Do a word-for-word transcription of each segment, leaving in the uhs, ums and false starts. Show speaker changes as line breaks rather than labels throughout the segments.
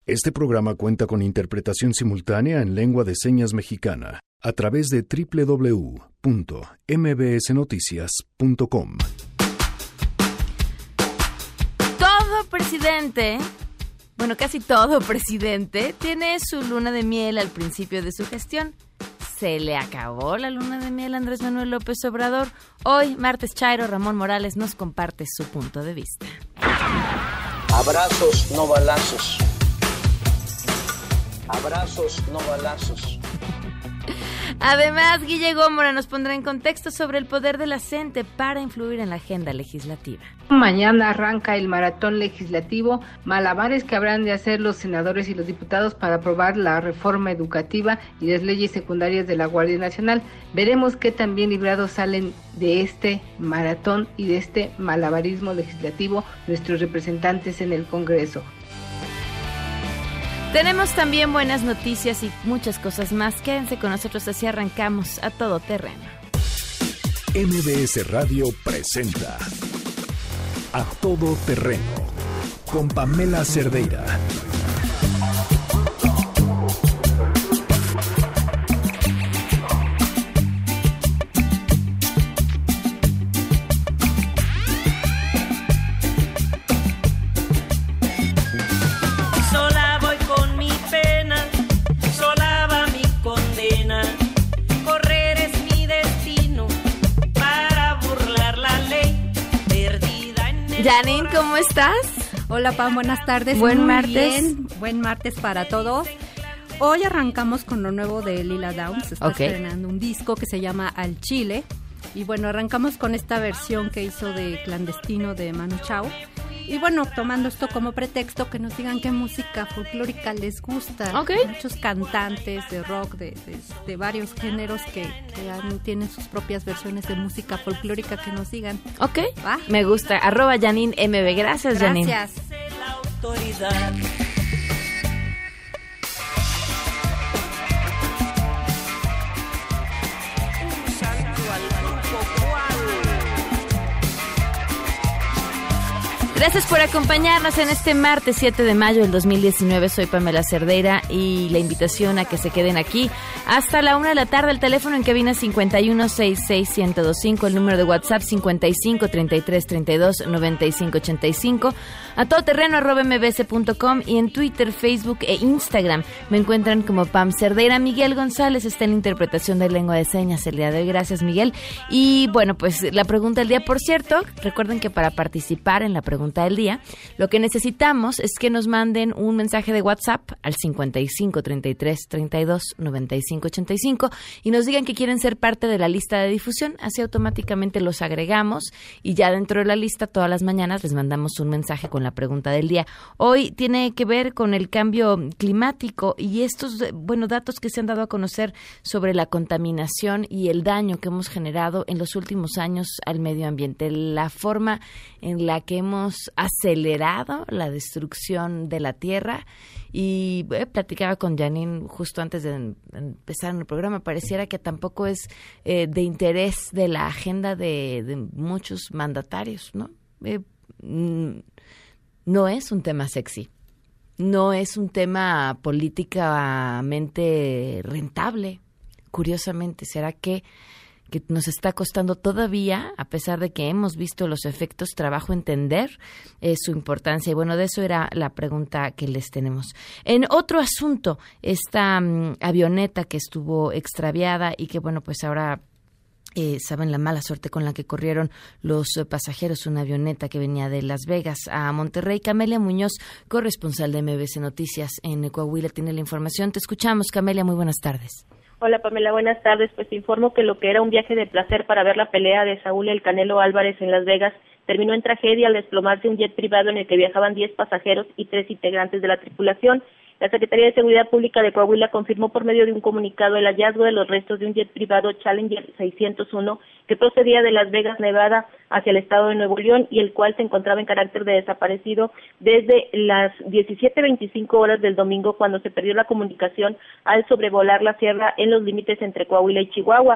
Este programa cuenta con interpretación simultánea en lengua de señas mexicana a través de doble u doble u doble u punto m b s noticias punto com.
Todo presidente, bueno, casi todo presidente, tiene su luna de miel al principio de su gestión. Se le acabó la luna de miel a Andrés Manuel López Obrador. Hoy, martes Chairo, Ramón Morales nos comparte su punto de vista.
Abrazos, no balazos. Abrazos, no balazos.
Además, Guille Gómora nos pondrá en contexto sobre el poder de la gente para influir en la agenda legislativa.
Mañana arranca el maratón legislativo, malabares que habrán de hacer los senadores y los diputados para aprobar la reforma educativa y las leyes secundarias de la Guardia Nacional. Veremos qué tan bien librados salen de este maratón y de este malabarismo legislativo nuestros representantes en el Congreso.
Tenemos también buenas noticias y muchas cosas más. Quédense con nosotros, así arrancamos a todo terreno.
M B S Radio presenta A Todo Terreno con Pamela Cerdeira.
Janine, ¿cómo estás?
Hola, Pam, buenas tardes.
Buen
Muy
martes.
Bien. Buen martes para todos. Hoy arrancamos con lo nuevo de Lila Downs. Está
okay.
estrenando un disco que se llama Al Chile. Y bueno, arrancamos con esta versión que hizo de Clandestino de Manu Chao. Y bueno, tomando esto como pretexto, que nos digan qué música folclórica les gusta.
Okay.
Muchos cantantes de rock, de, de, de varios géneros que, que han, tienen sus propias versiones de música folclórica, que nos digan.
Ok,
¿Va?
Me gusta. Arroba Janine M B. Gracias, Janine.
Gracias.
Gracias por acompañarnos en este martes siete de mayo del dos mil diecinueve. Soy Pamela Cerdeira y la invitación a que se queden aquí hasta la una de la tarde. El teléfono en cabina cincuenta y uno sesenta y seis, ciento veinticinco, el número de WhatsApp cincuenta y cinco, treinta y tres, treinta y dos, noventa y cinco, ochenta y cinco, a todoterreno arroba m b s punto com y en Twitter, Facebook e Instagram me encuentran como Pam Cerdeira. Miguel González está en la interpretación de lengua de señas el día de hoy. Gracias, Miguel. Y bueno, pues la pregunta del día, por cierto, recuerden que para participar en la pregunta del día, lo que necesitamos es que nos manden un mensaje de WhatsApp al cincuenta y cinco, treinta y tres, treinta y dos, noventa y cinco, ochenta y cinco y nos digan que quieren ser parte de la lista de difusión. Así automáticamente los agregamos y ya dentro de la lista todas las mañanas les mandamos un mensaje con la pregunta del día. Hoy tiene que ver con el cambio climático y estos, bueno, datos que se han dado a conocer sobre la contaminación y el daño que hemos generado en los últimos años al medio ambiente, la forma en la que hemos acelerado la destrucción de la tierra. Y eh, platicaba con Janine justo antes de en, empezar en el programa, pareciera que tampoco es eh, de interés de la agenda de, de muchos mandatarios, ¿no? Eh, no es un tema sexy, no es un tema políticamente rentable. Curiosamente, ¿será que que nos está costando todavía, a pesar de que hemos visto los efectos, trabajo entender eh, su importancia? Y bueno, de eso era la pregunta que les tenemos. En otro asunto, esta um, avioneta que estuvo extraviada y que, bueno, pues ahora eh, saben la mala suerte con la que corrieron los eh, pasajeros, una avioneta que venía de Las Vegas a Monterrey. Camelia Muñoz, corresponsal de M B C Noticias en Coahuila, tiene la información. Te escuchamos, Camelia, muy buenas tardes.
Hola, Pamela, buenas tardes. Pues te informo que lo que era un viaje de placer para ver la pelea de Saúl El Canelo Álvarez en Las Vegas terminó en tragedia al desplomarse un jet privado en el que viajaban diez pasajeros y tres integrantes de la tripulación. La Secretaría de Seguridad Pública de Coahuila confirmó por medio de un comunicado el hallazgo de los restos de un jet privado Challenger seiscientos uno que procedía de Las Vegas, Nevada, hacia el estado de Nuevo León y el cual se encontraba en carácter de desaparecido desde las diecisiete veinticinco horas del domingo, cuando se perdió la comunicación al sobrevolar la sierra en los límites entre Coahuila y Chihuahua.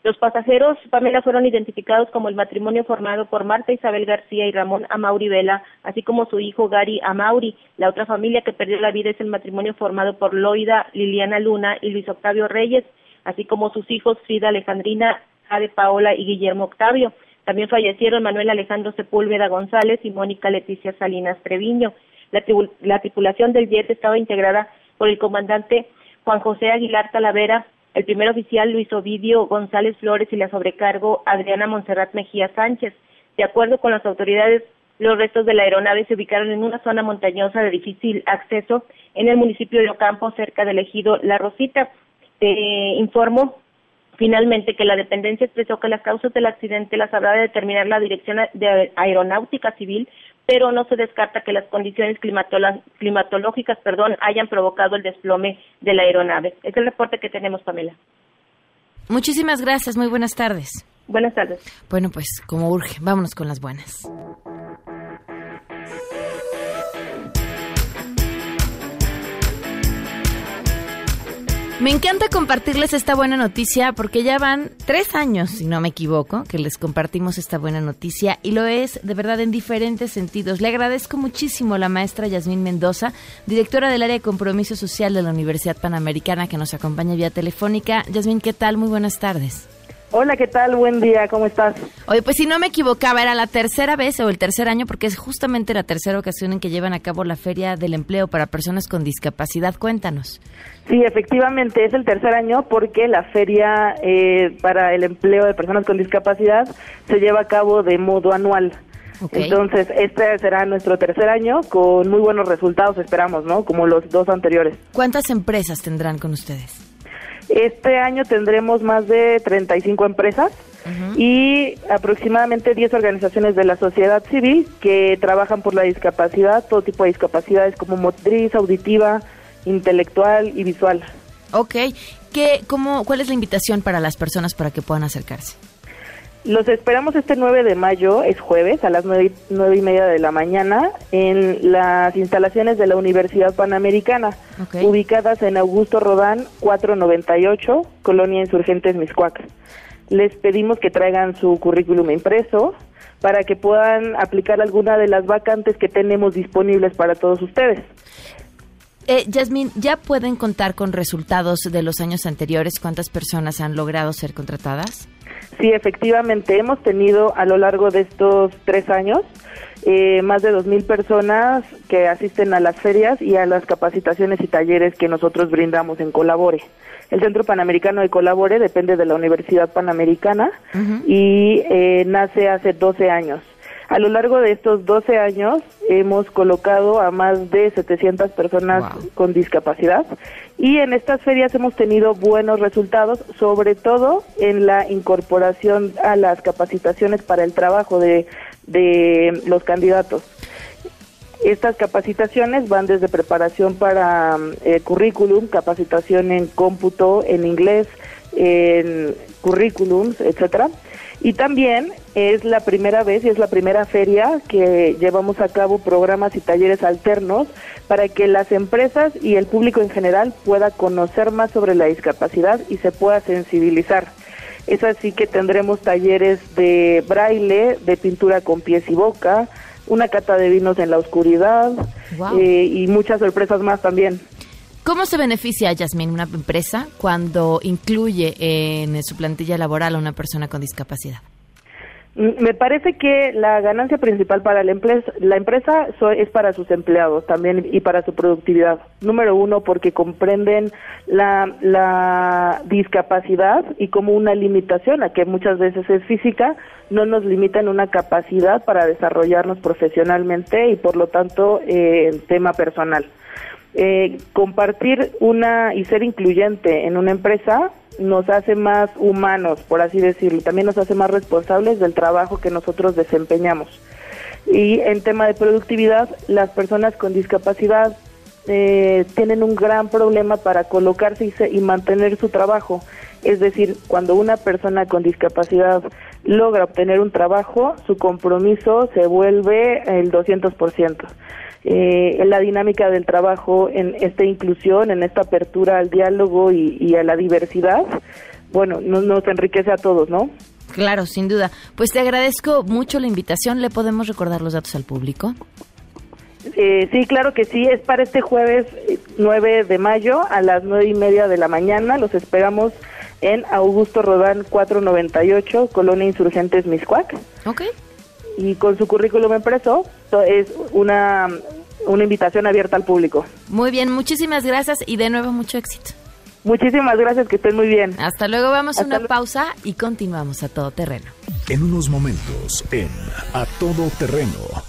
Los pasajeros, Pamela, fueron identificados como el matrimonio formado por Marta Isabel García y Ramón Amauri Vela, así como su hijo Gary Amauri. La otra familia que perdió la vida es el matrimonio formado por Loida Liliana Luna y Luis Octavio Reyes, así como sus hijos Frida Alejandrina, Jade Paola y Guillermo Octavio. También fallecieron Manuel Alejandro Sepúlveda González y Mónica Leticia Salinas Treviño. La, tribu- la tripulación del jet estaba integrada por el comandante Juan José Aguilar Talavera, el primer oficial Luis Ovidio González Flores y la sobrecargo Adriana Montserrat Mejía Sánchez. De acuerdo con las autoridades, los restos de la aeronave se ubicaron en una zona montañosa de difícil acceso en el municipio de Ocampo, cerca del ejido La Rosita. Te informo finalmente que la dependencia expresó que las causas del accidente las habrá de determinar la Dirección de Aeronáutica Civil, pero no se descarta que las condiciones climatolo- climatológicas perdón, hayan provocado el desplome de la aeronave. Es el reporte que tenemos, Pamela.
Muchísimas gracias, muy buenas tardes.
Buenas tardes.
Bueno, pues como urge, vámonos con las buenas. Me encanta compartirles esta buena noticia porque ya van tres años, si no me equivoco, que les compartimos esta buena noticia y lo es de verdad en diferentes sentidos. Le agradezco muchísimo a la maestra Yasmín Mendoza, directora del área de compromiso social de la Universidad Panamericana, que nos acompaña vía telefónica. Yasmín, ¿qué tal? Muy buenas tardes.
Hola, ¿qué tal? Buen día, ¿cómo estás?
Oye, pues si no me equivocaba, era la tercera vez o el tercer año, porque es justamente la tercera ocasión en que llevan a cabo la Feria del Empleo para Personas con Discapacidad. Cuéntanos.
Sí, efectivamente, es el tercer año porque la Feria eh, para el Empleo de Personas con Discapacidad se lleva a cabo de modo anual. Okay. Entonces, este será nuestro tercer año con muy buenos resultados, esperamos, ¿no? Como los dos anteriores.
¿Cuántas empresas tendrán con ustedes?
Este año tendremos más de treinta y cinco empresas uh-huh. y aproximadamente diez organizaciones de la sociedad civil que trabajan por la discapacidad, todo tipo de discapacidades como motriz, auditiva, intelectual y visual.
Ok. ¿Qué, cómo, ¿Cuál es la invitación para las personas para que puedan acercarse?
Los esperamos este nueve de mayo, es jueves, a las nueve, nueve y media de la mañana, en las instalaciones de la Universidad Panamericana, okay. ubicadas en Augusto Rodán cuatrocientos noventa y ocho, Colonia Insurgentes Mixcoac. Les pedimos que traigan su currículum impreso para que puedan aplicar alguna de las vacantes que tenemos disponibles para todos ustedes.
Eh, Yasmín, ¿ya pueden contar con resultados de los años anteriores? ¿Cuántas personas han logrado ser contratadas?
Sí, efectivamente, hemos tenido a lo largo de estos tres años eh, más de dos mil personas que asisten a las ferias y a las capacitaciones y talleres que nosotros brindamos en Colabore. El Centro Panamericano de Colabore depende de la Universidad Panamericana uh-huh. y eh, nace hace doce años. A lo largo de estos doce años hemos colocado a más de setecientas personas wow. con discapacidad y en estas ferias hemos tenido buenos resultados, sobre todo en la incorporación a las capacitaciones para el trabajo de, de los candidatos. Estas capacitaciones van desde preparación para eh, currículum, capacitación en cómputo, en inglés, en currículums, etcétera. Y también es la primera vez y es la primera feria que llevamos a cabo programas y talleres alternos para que las empresas y el público en general pueda conocer más sobre la discapacidad y se pueda sensibilizar. Es así que tendremos talleres de braille, de pintura con pies y boca, una cata de vinos en la oscuridad wow. eh, y muchas sorpresas más también.
¿Cómo se beneficia, Yasmín, una empresa cuando incluye en su plantilla laboral a una persona con discapacidad?
Me parece que la ganancia principal para la empresa, la empresa es para sus empleados también y para su productividad. Número uno, porque comprenden la, la discapacidad y como una limitación, a que muchas veces es física, no nos limita en una capacidad para desarrollarnos profesionalmente y por lo tanto eh, en tema personal. Eh, compartir una y ser incluyente en una empresa nos hace más humanos, por así decirlo, también nos hace más responsables del trabajo que nosotros desempeñamos. Y en tema de productividad, las personas con discapacidad eh, tienen un gran problema para colocarse y, se, y mantener su trabajo. Es decir, cuando una persona con discapacidad logra obtener un trabajo, su compromiso se vuelve el doscientos por ciento. Eh, en la dinámica del trabajo, en esta inclusión, en esta apertura al diálogo y, y a la diversidad, bueno, nos, nos enriquece a todos, ¿no?
Claro, sin duda. Pues te agradezco mucho la invitación. ¿Le podemos recordar los datos al público?
Eh, sí, claro que sí. Es para este jueves nueve de mayo a las nueve y media de la mañana. Los esperamos en Augusto Rodán cuatrocientos noventa y ocho, Colonia Insurgentes, Mixcoac.
Ok.
Y con su currículum impreso, es una, una invitación abierta al público.
Muy bien, muchísimas gracias y de nuevo mucho éxito.
Muchísimas gracias, que estén muy bien.
Hasta luego, vamos a
Hasta
una
lu-
pausa y continuamos a todo terreno.
En unos momentos, en A Todo Terreno.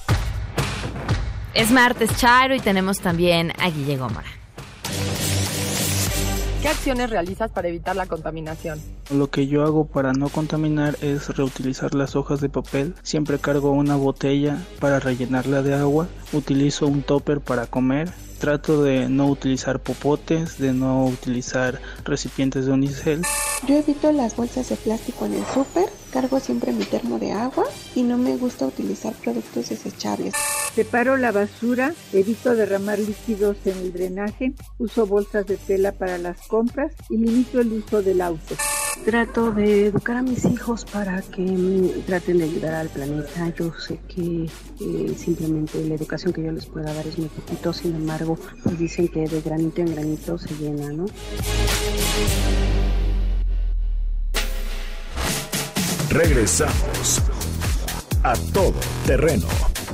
Es martes, Chairo, y tenemos también a Guille Gómora.
¿Qué acciones realizas para evitar la contaminación?
Lo que yo hago para no contaminar es reutilizar las hojas de papel. Siempre cargo una botella para rellenarla de agua. Utilizo un topper para comer. Trato de no utilizar popotes, de no utilizar recipientes de unicel.
Yo evito las bolsas de plástico en el súper, cargo siempre mi termo de agua y no me gusta utilizar productos desechables.
Separo la basura, evito derramar líquidos en el drenaje, uso bolsas de tela para las compras y limito el uso del auto.
Trato de educar a mis hijos para que mm, traten de ayudar al planeta. Yo sé que eh, simplemente la educación que yo les pueda dar es muy poquito, sin embargo, pues dicen que de granito en granito se llena, ¿no?
Regresamos a Todo Terreno.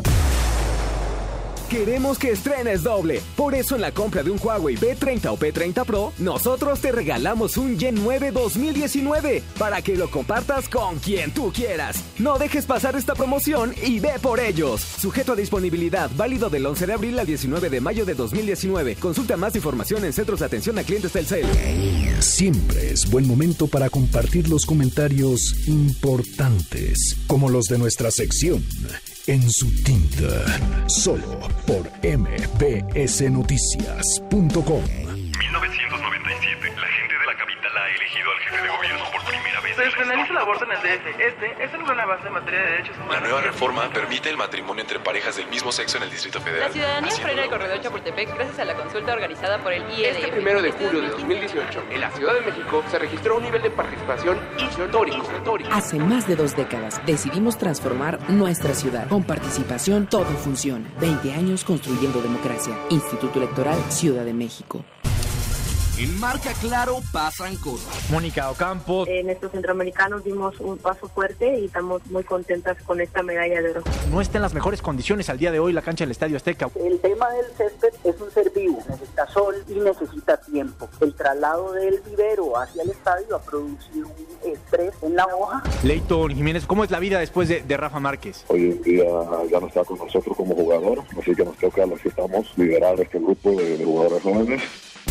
Queremos que estrenes doble. Por eso en la compra de un Huawei P treinta o P treinta Pro, nosotros te regalamos un Gen nueve dos mil diecinueve para que lo compartas con quien tú quieras. No dejes pasar esta promoción y ve por ellos. Sujeto a disponibilidad, válido del once de abril al diecinueve de mayo de dos mil diecinueve. Consulta más información en Centros de Atención a Clientes Telcel.
Siempre es buen momento para compartir los comentarios importantes, como los de nuestra sección En su tinta, solo por M B S Noticias punto com.
mil novecientos noventa y siete, la gente de la capital ha elegido al jefe de gobierno por primera vez.
Se despenaliza el aborto en el D F. Este es un gran avance en materia de derechos humanos.
La nueva reforma permite el matrimonio entre parejas del mismo sexo en el Distrito Federal.
La ciudadanía frena el corredor Chapultepec gracias a la consulta organizada por el I E D F.
Este primero de julio de dos mil dieciocho, en la Ciudad de México, se registró un nivel de participación histórico. histórico.
Hace más de dos décadas decidimos transformar nuestra ciudad. Con participación todo funciona. veinte años construyendo democracia. Instituto Electoral Ciudad de México.
En Marca Claro pasan cosas.
Mónica Ocampo.
En estos centroamericanos dimos un paso fuerte y estamos muy contentas con esta medalla de oro.
No está en las mejores condiciones al día de hoy la cancha del Estadio Azteca.
El tema del césped es un ser vivo, necesita sol y necesita tiempo. El traslado del vivero hacia el estadio ha producido un estrés en la hoja.
Leighton Jiménez, ¿cómo es la vida después de, de Rafa Márquez?
Hoy en día ya no está con nosotros como jugador, así que nos toca a los que estamos liderar este grupo de, de jugadores jóvenes.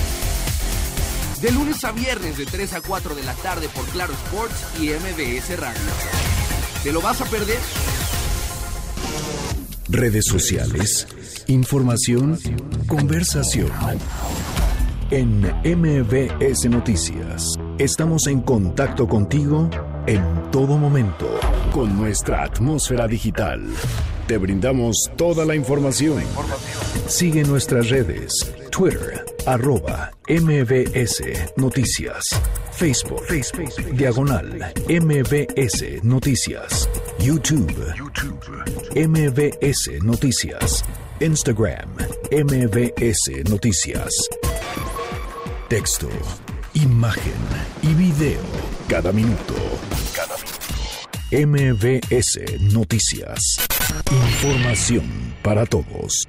De lunes a viernes de tres a cuatro de la tarde por Claro Sports y M B S Radio. ¿Te lo vas a perder?
Redes sociales, información, conversación. En M B S Noticias, estamos en contacto contigo en todo momento con nuestra atmósfera digital. Te brindamos toda la información. Sigue nuestras redes, Twitter, arroba M B S Noticias, Facebook, Facebook, diagonal M B S Noticias, YouTube, YouTube, M B S Noticias, Instagram, M B S Noticias. Texto, imagen y video, cada minuto, cada minuto. M B S Noticias. Información para todos.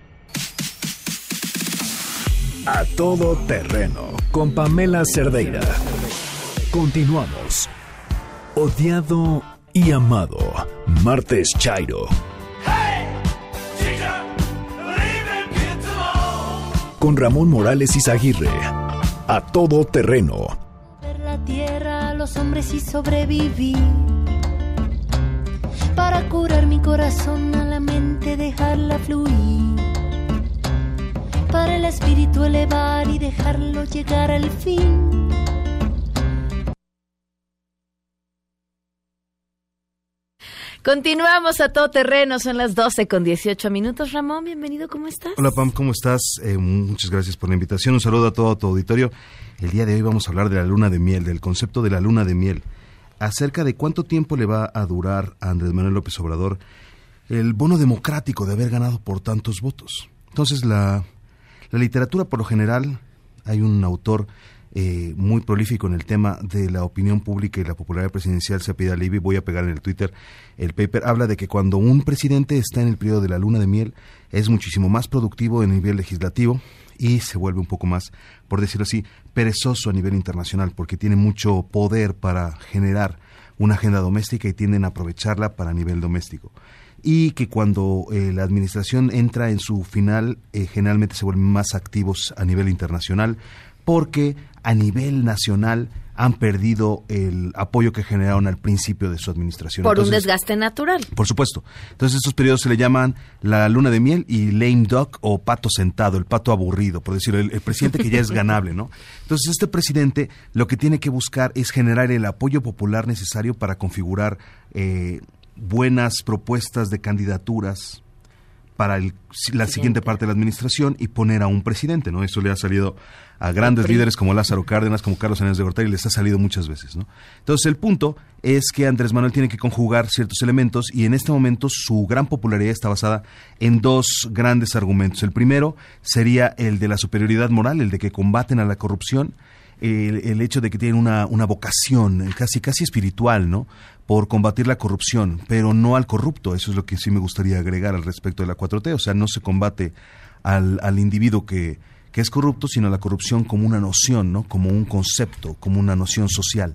A todo terreno con Pamela Cerdeira. Continuamos. Odiado y amado. Martes Chairo. Con Ramón Morales Izaguirre. A todo terreno.
Ver la tierra, los hombres y sobrevivir. Para curar mi corazón, a la mente dejarla fluir. Para el espíritu elevar y dejarlo llegar al fin.
Continuamos a todo terreno, son las doce con dieciocho minutos. Ramón, bienvenido, ¿cómo estás?
Hola Pam, ¿cómo estás? Eh, muchas gracias por la invitación, un saludo a todo tu auditorio. El día de hoy vamos a hablar de la luna de miel, del concepto de la luna de miel, acerca de cuánto tiempo le va a durar a Andrés Manuel López Obrador el bono democrático de haber ganado por tantos votos. Entonces, la, la literatura, por lo general, hay un autor eh, muy prolífico en el tema de la opinión pública y la popularidad presidencial, se apellida Levy, voy a pegar en el Twitter el paper, habla de que cuando un presidente está en el periodo de la luna de miel, es muchísimo más productivo en el nivel legislativo y se vuelve un poco más, por decirlo así, perezoso a nivel internacional, porque tiene mucho poder para generar una agenda doméstica y tienden a aprovecharla para nivel doméstico. Y que cuando eh, la administración entra en su final, eh, generalmente se vuelven más activos a nivel internacional, porque a nivel nacional han perdido el apoyo que generaron al principio de su administración.
Por
Entonces,
un desgaste natural.
Por supuesto. Entonces estos periodos se le llaman la luna de miel y lame duck o pato sentado, el pato aburrido, por decirlo, el, el presidente que ya es ganable, ¿no? Entonces este presidente lo que tiene que buscar es generar el apoyo popular necesario para configurar eh, buenas propuestas de candidaturas para el, la siguiente parte de la administración y poner a un presidente, ¿no? Eso le ha salido a grandes líderes como Lázaro Cárdenas, como Carlos Salinas de Gortari, les ha salido muchas veces, ¿no? Entonces el punto es que Andrés Manuel tiene que conjugar ciertos elementos y en este momento su gran popularidad está basada en dos grandes argumentos. El primero sería el de la superioridad moral, el de que combaten a la corrupción, el, el hecho de que tienen una, una vocación casi, casi espiritual, ¿no?, por combatir la corrupción, pero no al corrupto. Eso es lo que sí me gustaría agregar al respecto de la cuatro T. O sea, no se combate al, al individuo que, que es corrupto, sino la corrupción como una noción, ¿no?, como un concepto, como una noción social.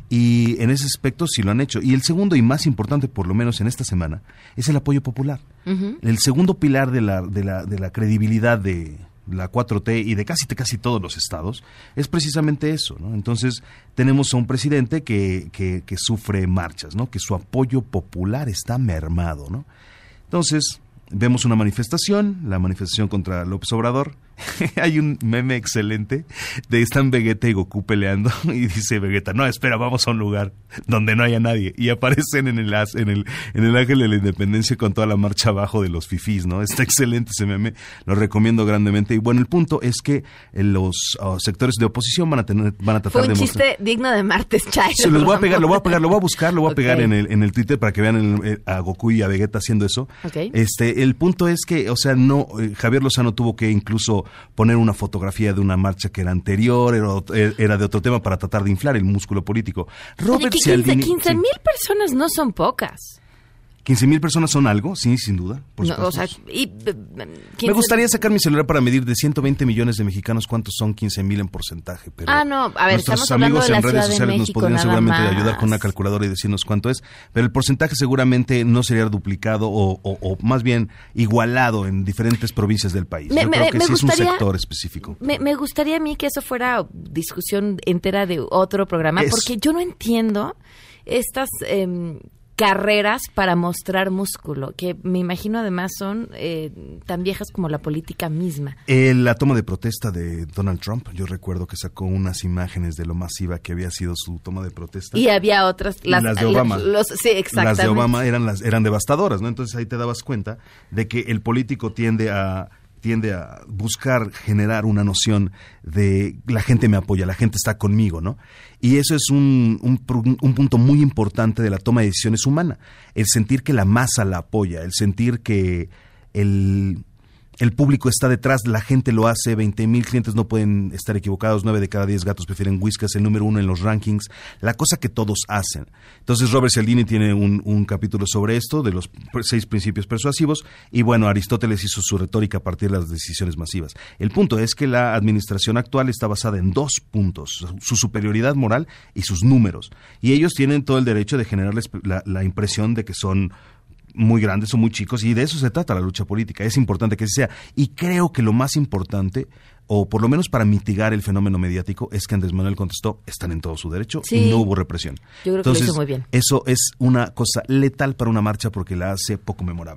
Y en ese aspecto sí lo han hecho. Y el segundo y más importante, por lo menos en esta semana, es el apoyo popular. Uh-huh. El segundo pilar de la, de la, de la credibilidad de la cuatro T y de casi casi todos los estados es precisamente eso, ¿no? Entonces tenemos a un presidente que, que, que sufre marchas, ¿no?, que su apoyo popular está mermado, ¿no? Entonces vemos una manifestación, la manifestación contra López Obrador. Hay un meme excelente de están Vegeta y Goku peleando y dice Vegeta, no, espera, vamos a un lugar donde no haya nadie, y aparecen en el en el en el Ángel de la Independencia con toda la marcha abajo de los fifís, ¿no? Está excelente ese meme, lo recomiendo grandemente. Y bueno, el punto es que los uh, sectores de oposición van a tener van a tratar
Fue un
de
chiste
mostrar...
digno de martes, Chay.
Se los voy a pegar, lo voy a pegar, lo voy a buscar, lo voy a okay. pegar en el en el Twitter para que vean el, el, a Goku y a Vegeta haciendo eso.
Okay.
Este, el punto es que, o sea, no eh, Javier Lozano tuvo que incluso poner una fotografía de una marcha que era anterior, era, era de otro tema para tratar de inflar el músculo político. Robert
Oye,
Cialdini,
quince mil sí. personas no son pocas.
quince mil personas son algo, sí, sin duda. Por
no, o sea, y,
quince... Me gustaría sacar mi celular para medir de ciento veinte millones de mexicanos cuántos son quince mil en porcentaje. Pero
ah, no, a ver,
nuestros amigos en redes sociales nos podrían seguramente
más.
ayudar con una calculadora y decirnos cuánto es. Pero el porcentaje seguramente no sería duplicado o, o, o más bien igualado en diferentes provincias del país.
Me,
Yo
me,
creo que
me
sí
gustaría,
es un sector específico.
Me, me gustaría a mí que eso fuera discusión entera de otro programa, es... porque yo no entiendo estas... Eh, carreras para mostrar músculo, que me imagino además son eh, tan viejas como la política misma.
Eh, la toma de protesta de Donald Trump, yo recuerdo que sacó unas imágenes de lo masiva que había sido su toma de protesta.
Y había otras, las,
las de Obama.
Los, sí, exactamente.
Las de Obama eran, las, eran devastadoras, ¿no? Entonces ahí te dabas cuenta de que el político tiende a... tiende a buscar generar una noción de la gente me apoya, la gente está conmigo, ¿no? Y eso es un, un, un punto muy importante de la toma de decisiones humana, el sentir que la masa la apoya, el sentir que el... el público está detrás, la gente lo hace, veinte mil clientes no pueden estar equivocados, nueve de cada diez gatos prefieren Whiskas, el número uno en los rankings, la cosa que todos hacen. Entonces Robert Cialdini tiene un, un capítulo sobre esto, de los seis principios persuasivos, y bueno, Aristóteles hizo su retórica a partir de las decisiones masivas. El punto es que la administración actual está basada en dos puntos, su superioridad moral y sus números, y ellos tienen todo el derecho de generarles la, la impresión de que son muy grandes o muy chicos, y de eso se trata la lucha política. Es importante que así sea, y creo que lo más importante, o por lo menos para mitigar el fenómeno mediático, es que Andrés Manuel contestó, están en todo su derecho, sí. y no hubo represión.
Yo creo Entonces, que lo hizo muy bien.
Eso es una cosa letal para una marcha porque la hace poco memorable.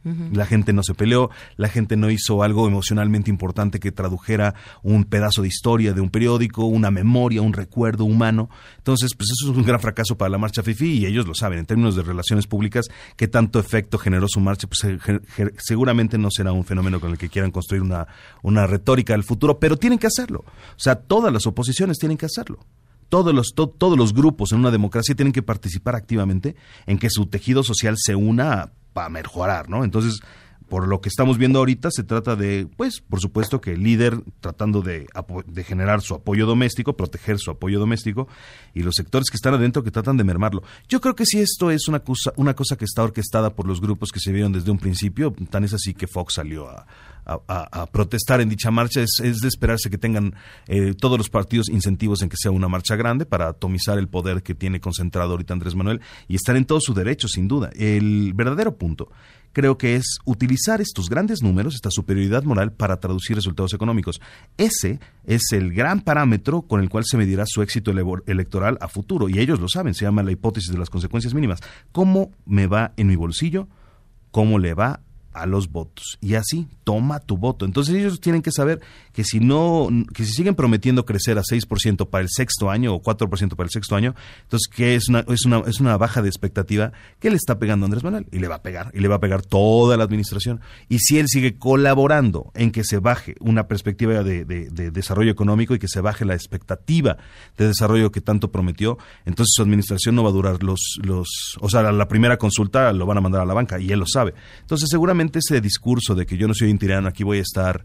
Uh-huh. La gente no se peleó, la gente no hizo algo emocionalmente importante que tradujera un pedazo de historia de un periódico, una memoria, un recuerdo humano. Entonces, pues eso es un gran fracaso para la marcha fifí y ellos lo saben. En términos de relaciones públicas, qué tanto efecto generó su marcha, pues ge- ge- seguramente no será un fenómeno con el que quieran construir una, una retórica del futuro, pero tienen que hacerlo. O sea, todas las oposiciones tienen que hacerlo. Todos los, to, todos los grupos en una democracia tienen que participar activamente en que su tejido social se una para mejorar, ¿no? Entonces, por lo que estamos viendo ahorita, se trata de, pues, por supuesto que el líder tratando de, de generar su apoyo doméstico, proteger su apoyo doméstico, y los sectores que están adentro que tratan de mermarlo. Yo creo que si esto es una cosa, una cosa que está orquestada por los grupos que se vieron desde un principio, tan es así que Fox salió a, a, a, a protestar en dicha marcha, es, es de esperarse que tengan eh, todos los partidos incentivos en que sea una marcha grande para atomizar el poder que tiene concentrado ahorita Andrés Manuel y estar en todo su derecho, sin duda. El verdadero punto creo que es utilizar estos grandes números, esta superioridad moral para traducir resultados económicos. Ese es el gran parámetro con el cual se medirá su éxito ele- electoral a futuro, y ellos lo saben, se llama la hipótesis de las consecuencias mínimas. ¿Cómo me va en mi bolsillo? ¿Cómo le va a los votos? Y así, toma tu voto. Entonces ellos tienen que saber que si no, que si siguen prometiendo crecer a seis por ciento para el sexto año o cuatro por ciento para el sexto año, entonces que es una, es una, es una baja de expectativa que le está pegando a Andrés Manuel, y le va a pegar, y le va a pegar toda la administración. Y si él sigue colaborando en que se baje una perspectiva de, de, de desarrollo económico y que se baje la expectativa de desarrollo que tanto prometió, entonces su administración no va a durar los, los, o sea, la primera consulta lo van a mandar a la banca, y él lo sabe. Entonces seguramente ese discurso de que yo no soy un tirano, aquí voy a estar,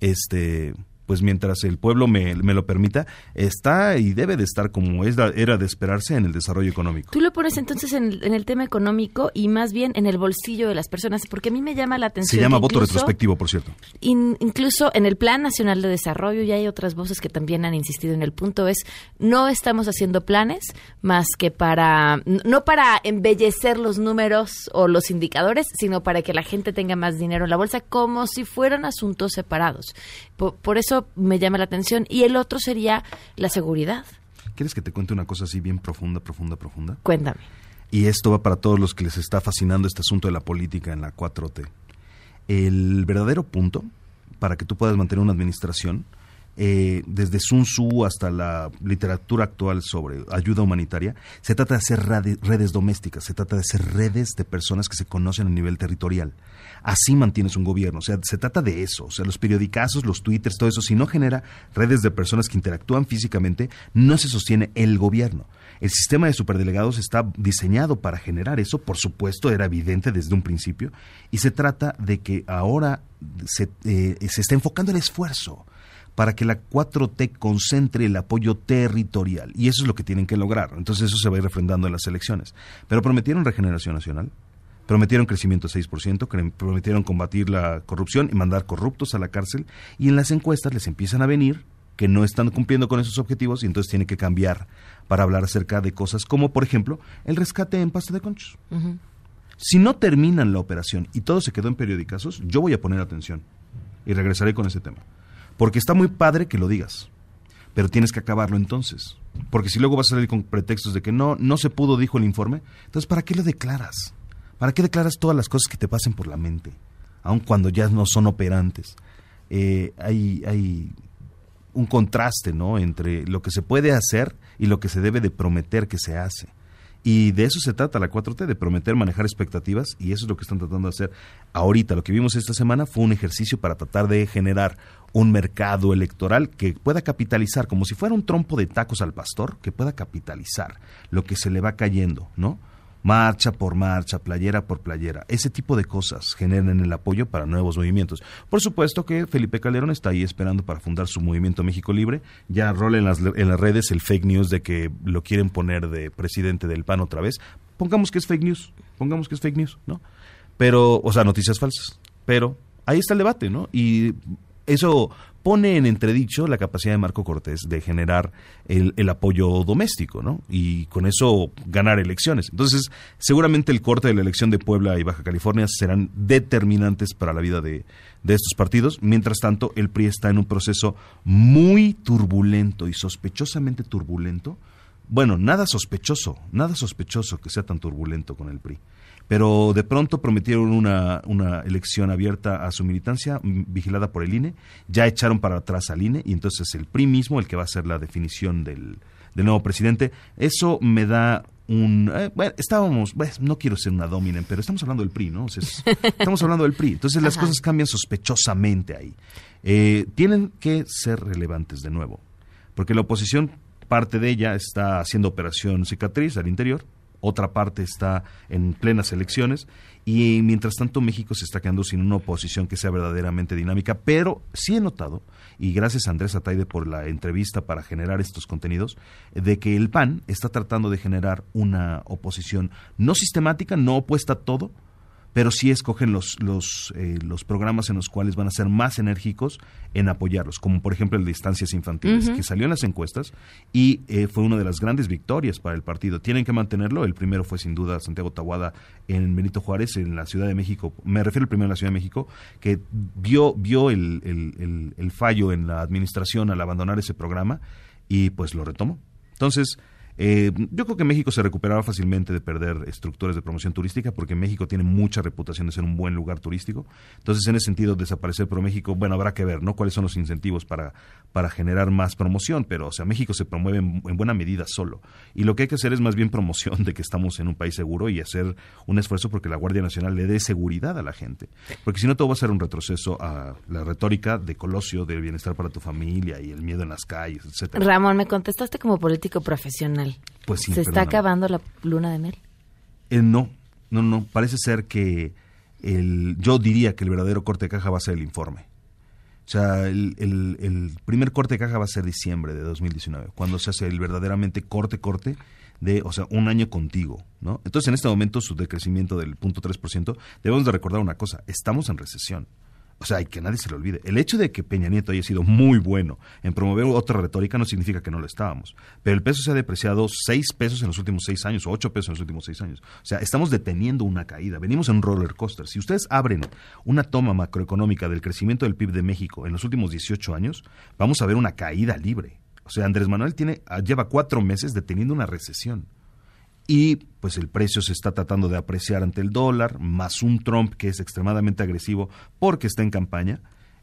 este, pues mientras el pueblo me, me lo permita, está y debe de estar como es la, era de esperarse en el desarrollo económico.
Tú lo pones entonces en, en el tema económico y más bien en el bolsillo de las personas, porque a mí me llama la atención.
Se llama
voto
retrospectivo, por cierto.
In, incluso en el Plan Nacional de Desarrollo, y hay otras voces que también han insistido en el punto, es no estamos haciendo planes más que para, no para embellecer los números o los indicadores, sino para que la gente tenga más dinero en la bolsa, como si fueran asuntos separados. Por, por eso me llama la atención. Y el otro sería la seguridad.
¿Quieres que te cuente una cosa así bien profunda, profunda, profunda?
Cuéntame.
Y esto va para todos los que les está fascinando este asunto de la política en la cuatro T. El verdadero punto para que tú puedas mantener una administración, eh, desde Sun Tzu hasta la literatura actual sobre ayuda humanitaria, se trata de hacer rade, redes domésticas, se trata de hacer redes de personas que se conocen a nivel territorial. Así mantienes un gobierno, o sea, se trata de eso, o sea, los periodicazos, los twitters, todo eso, si no genera redes de personas que interactúan físicamente, no se sostiene el gobierno. El sistema de superdelegados está diseñado para generar eso, por supuesto, era evidente desde un principio, y se trata de que ahora se, eh, se está enfocando el esfuerzo para que la cuatro T concentre el apoyo territorial, y eso es lo que tienen que lograr. Entonces eso se va a ir refrendando en las elecciones. Pero prometieron regeneración nacional, prometieron crecimiento de seis por ciento, prometieron combatir la corrupción y mandar corruptos a la cárcel, y en las encuestas les empiezan a venir que no están cumpliendo con esos objetivos, y entonces tienen que cambiar para hablar acerca de cosas como, por ejemplo, el rescate en pasta de conchos. Uh-huh. Si no terminan la operación y todo se quedó en periodicazos, yo voy a poner atención y regresaré con ese tema. Porque está muy padre que lo digas, pero tienes que acabarlo entonces. Porque si luego vas a salir con pretextos de que no, no se pudo, dijo el informe, entonces ¿para qué lo declaras? ¿Para qué declaras todas las cosas que te pasen por la mente? Aun cuando ya no son operantes. Eh, hay, hay un contraste, ¿no?, entre lo que se puede hacer y lo que se debe de prometer que se hace. Y de eso se trata la cuatro T, de prometer, manejar expectativas, y eso es lo que están tratando de hacer ahorita. Lo que vimos esta semana fue un ejercicio para tratar de generar un mercado electoral que pueda capitalizar, como si fuera un trompo de tacos al pastor, que pueda capitalizar lo que se le va cayendo, ¿no? Marcha por marcha, playera por playera, ese tipo de cosas generan el apoyo para nuevos movimientos. Por supuesto que Felipe Calderón está ahí esperando para fundar su movimiento México Libre. Ya rola en las, en las redes el fake news de que lo quieren poner de presidente del P A N otra vez. Pongamos que es fake news, pongamos que es fake news, ¿no? Pero, o sea, noticias falsas. Pero ahí está el debate, ¿no? Y eso pone en entredicho la capacidad de Marco Cortés de generar el, el apoyo doméstico, ¿no? Y con eso ganar elecciones. Entonces, seguramente el corte de la elección de Puebla y Baja California serán determinantes para la vida de, de estos partidos. Mientras tanto, el P R I está en un proceso muy turbulento y sospechosamente turbulento. Bueno, nada sospechoso, nada sospechoso que sea tan turbulento con el P R I. Pero de pronto prometieron una, una elección abierta a su militancia, vigilada por el I N E, ya echaron para atrás al I N E, y entonces es el P R I mismo el que va a hacer la definición del, del nuevo presidente. Eso me da un... Eh, bueno, estábamos... Bueno, no quiero ser una dominen, pero estamos hablando del P R I, ¿no? O sea, es, estamos hablando del P R I. Entonces las Ajá. cosas cambian sospechosamente ahí. Eh, tienen que ser relevantes de nuevo, porque la oposición, parte de ella está haciendo operación cicatriz al interior, otra parte está en plenas elecciones, y mientras tanto México se está quedando sin una oposición que sea verdaderamente dinámica. Pero sí he notado, y gracias a Andrés Ataide por la entrevista para generar estos contenidos, de que el P A N está tratando de generar una oposición no sistemática, no opuesta a todo, pero sí escogen los los eh, los programas en los cuales van a ser más enérgicos en apoyarlos, como por ejemplo el de estancias infantiles, uh-huh. que salió en las encuestas y eh, fue una de las grandes victorias para el partido. Tienen que mantenerlo. El primero fue sin duda Santiago Taboada en Benito Juárez, en la Ciudad de México. Me refiero al primero en la Ciudad de México, que vio vio el, el, el, el fallo en la administración al abandonar ese programa y pues lo retomó. Entonces, Eh, yo creo que México se recuperaba fácilmente de perder estructuras de promoción turística, porque México tiene mucha reputación de ser un buen lugar turístico. Entonces, en ese sentido, desaparecer por México, bueno, habrá que ver, ¿no?, cuáles son los incentivos para, para generar más promoción, pero, o sea, México se promueve en, en buena medida solo. Y lo que hay que hacer es más bien promoción de que estamos en un país seguro y hacer un esfuerzo porque la Guardia Nacional le dé seguridad a la gente. Porque si no, todo va a ser un retroceso a la retórica de Colosio, del bienestar para tu familia y el miedo en las calles, etcétera.
Ramón, me contestaste como político profesional.
Pues sí,
¿Se está
perdóname.
acabando la luna de miel?
Eh, no, no, no. Parece ser que el, yo diría que el verdadero corte de caja va a ser el informe. O sea, el, el, el primer corte de caja va a ser diciembre de dos mil diecinueve, cuando se hace el verdaderamente corte, corte de, o sea, un año contigo, ¿no? Entonces, en este momento, su decrecimiento del punto tres por ciento, debemos de recordar una cosa: estamos en recesión. O sea, y que nadie se le olvide. El hecho de que Peña Nieto haya sido muy bueno en promover otra retórica no significa que no lo estábamos. Pero el peso se ha depreciado seis pesos en los últimos seis años, o ocho pesos en los últimos seis años. O sea, estamos deteniendo una caída. Venimos en un roller coaster. Si ustedes abren una toma macroeconómica del crecimiento del P I B de México en los últimos dieciocho años, vamos a ver una caída libre. O sea, Andrés Manuel tiene, lleva cuatro meses deteniendo una recesión. Y pues el precio se está tratando de apreciar ante el dólar, más un Trump que es extremadamente agresivo porque está en campaña.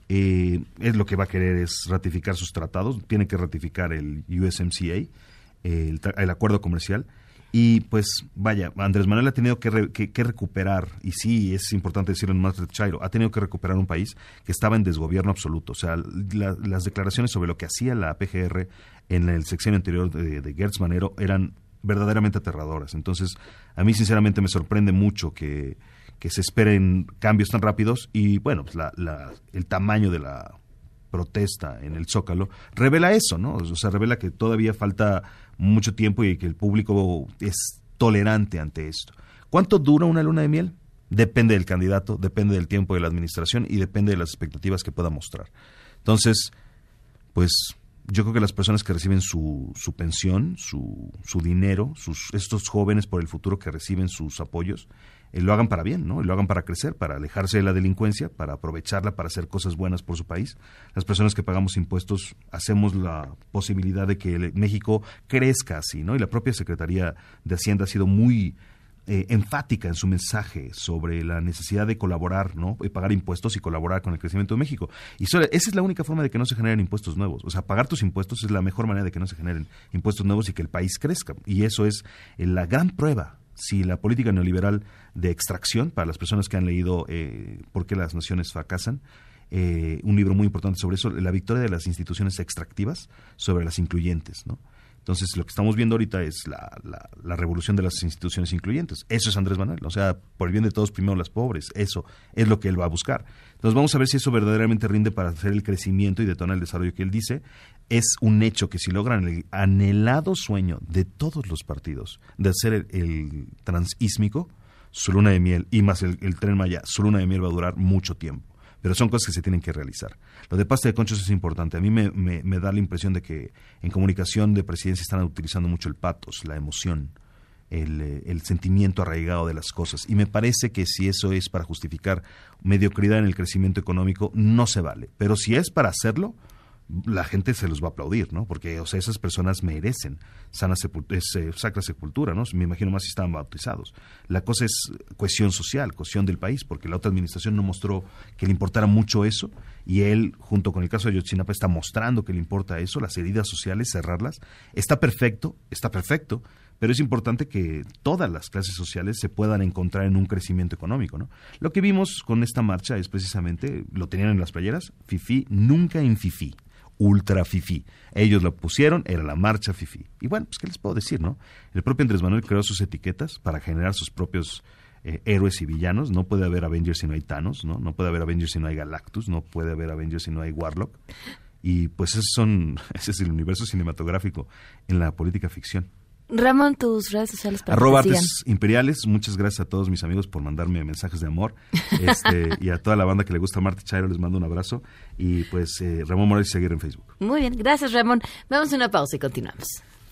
Eh, es lo que va a querer es ratificar sus tratados, tiene que ratificar el U S M C A, el, el acuerdo comercial. Y pues vaya, Andrés Manuel ha tenido que, re, que, que recuperar, y sí es importante decirlo en más de Chairo, ha tenido que recuperar un país que estaba en desgobierno absoluto. O sea, la, las declaraciones sobre lo que hacía la P G R en el sexenio anterior de, de Gertz Manero eran verdaderamente aterradoras. Entonces, a mí sinceramente me sorprende mucho que, que se esperen cambios tan rápidos y, bueno, pues la, la, el tamaño de la protesta en el Zócalo revela eso, ¿no? O sea, revela que todavía falta mucho tiempo y que el público es tolerante ante esto. ¿Cuánto dura una luna de miel? Depende del candidato, depende del tiempo de la administración y depende de las expectativas que pueda mostrar. Entonces, pues yo creo que las personas que reciben su, su pensión, su, su dinero, sus, estos jóvenes por el futuro que reciben sus apoyos, eh, lo hagan para bien, ¿no? Y lo hagan para crecer, para alejarse de la delincuencia, para aprovecharla, para hacer cosas buenas por su país. Las personas que pagamos impuestos hacemos la posibilidad de que el, México crezca así, ¿no? Y la propia Secretaría de Hacienda ha sido muy Eh, enfática en su mensaje sobre la necesidad de colaborar, ¿no? Y pagar impuestos y colaborar con el crecimiento de México. Y solo, esa es la única forma de que no se generen impuestos nuevos. O sea, pagar tus impuestos es la mejor manera de que no se generen impuestos nuevos y que el país crezca. Y eso es eh, la gran prueba. Si la política neoliberal de extracción, para las personas que han leído eh, ¿Por qué las naciones fracasan?, eh, un libro muy importante sobre eso, la victoria de las instituciones extractivas sobre las incluyentes, ¿no? Entonces, lo que estamos viendo ahorita es la, la, la revolución de las instituciones incluyentes. Eso es Andrés Manuel. O sea, por el bien de todos, primero las pobres. Eso es lo que él va a buscar. Entonces, vamos a ver si eso verdaderamente rinde para hacer el crecimiento y detonar el desarrollo que él dice. Es un hecho que si logran el anhelado sueño de todos los partidos de hacer el, el transísmico, su luna de miel, y más el, el Tren Maya, su luna de miel va a durar mucho tiempo. Pero son cosas que se tienen que realizar. Lo de pasta de conchos es importante. A mí me, me, me da la impresión de que en comunicación de presidencia están utilizando mucho el patos, la emoción, el, el sentimiento arraigado de las cosas. Y me parece que si eso es para justificar mediocridad en el crecimiento económico, no se vale. Pero si es para hacerlo, la gente se los va a aplaudir, ¿no? Porque, o sea, esas personas merecen sana sepul- es, eh, sacra sepultura, ¿no? Me imagino más si estaban bautizados. La cosa es cohesión social, cohesión del país, porque la otra administración no mostró que le importara mucho eso, y él, junto con el caso de Ayotzinapa, está mostrando que le importa eso, las heridas sociales, cerrarlas. Está perfecto, está perfecto, pero es importante que todas las clases sociales se puedan encontrar en un crecimiento económico, ¿no? Lo que vimos con esta marcha es precisamente, lo tenían en las playeras, fifí, nunca en fifí. Ultra fifí. Ellos lo pusieron, era la marcha fifí. Y bueno, pues qué les puedo decir, ¿no? El propio Andrés Manuel creó sus etiquetas para generar sus propios eh, héroes y villanos. No puede haber Avengers si no hay Thanos, ¿no? No puede haber Avengers si no hay Galactus, no puede haber Avengers si no hay Warlock. Y pues esos son, ese es el universo cinematográfico en la política ficción.
Ramón, tus redes sociales para
Arroba
que te sigan.
Artes Imperiales. Muchas gracias a todos mis amigos por mandarme mensajes de amor. Este, y a toda la banda que le gusta Marta Chairo les mando un abrazo. Y pues eh, Ramón Morales seguir en Facebook.
Muy bien, gracias Ramón. Vamos a una pausa y continuamos.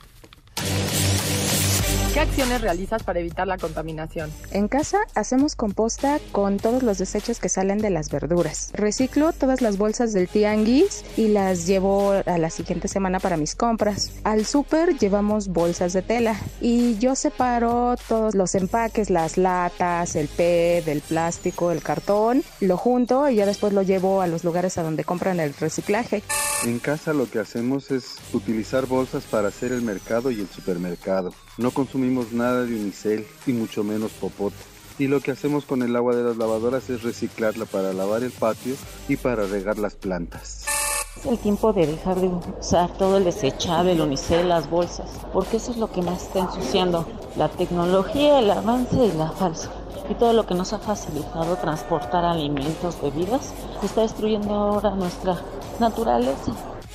¿Qué acciones realizas para evitar la contaminación?
En casa hacemos composta con todos los desechos que salen de las verduras. Reciclo todas las bolsas del tianguis y las llevo a la siguiente semana para mis compras. Al súper llevamos bolsas de tela y yo separo todos los empaques, las latas, el P E T, el plástico, el cartón, lo junto y ya después lo llevo a los lugares a donde compran el reciclaje.
En casa lo que hacemos es utilizar bolsas para hacer el mercado y el supermercado. No consumimos nada de unicel y mucho menos popote. Y lo que hacemos con el agua de las lavadoras es reciclarla para lavar el patio y para regar las plantas.
Es el tiempo de dejar de usar todo el desechable, el unicel, las bolsas, porque eso es lo que más está ensuciando. La tecnología, el avance y la falsa. Y todo lo que nos ha facilitado transportar alimentos, bebidas, está destruyendo ahora nuestra naturaleza.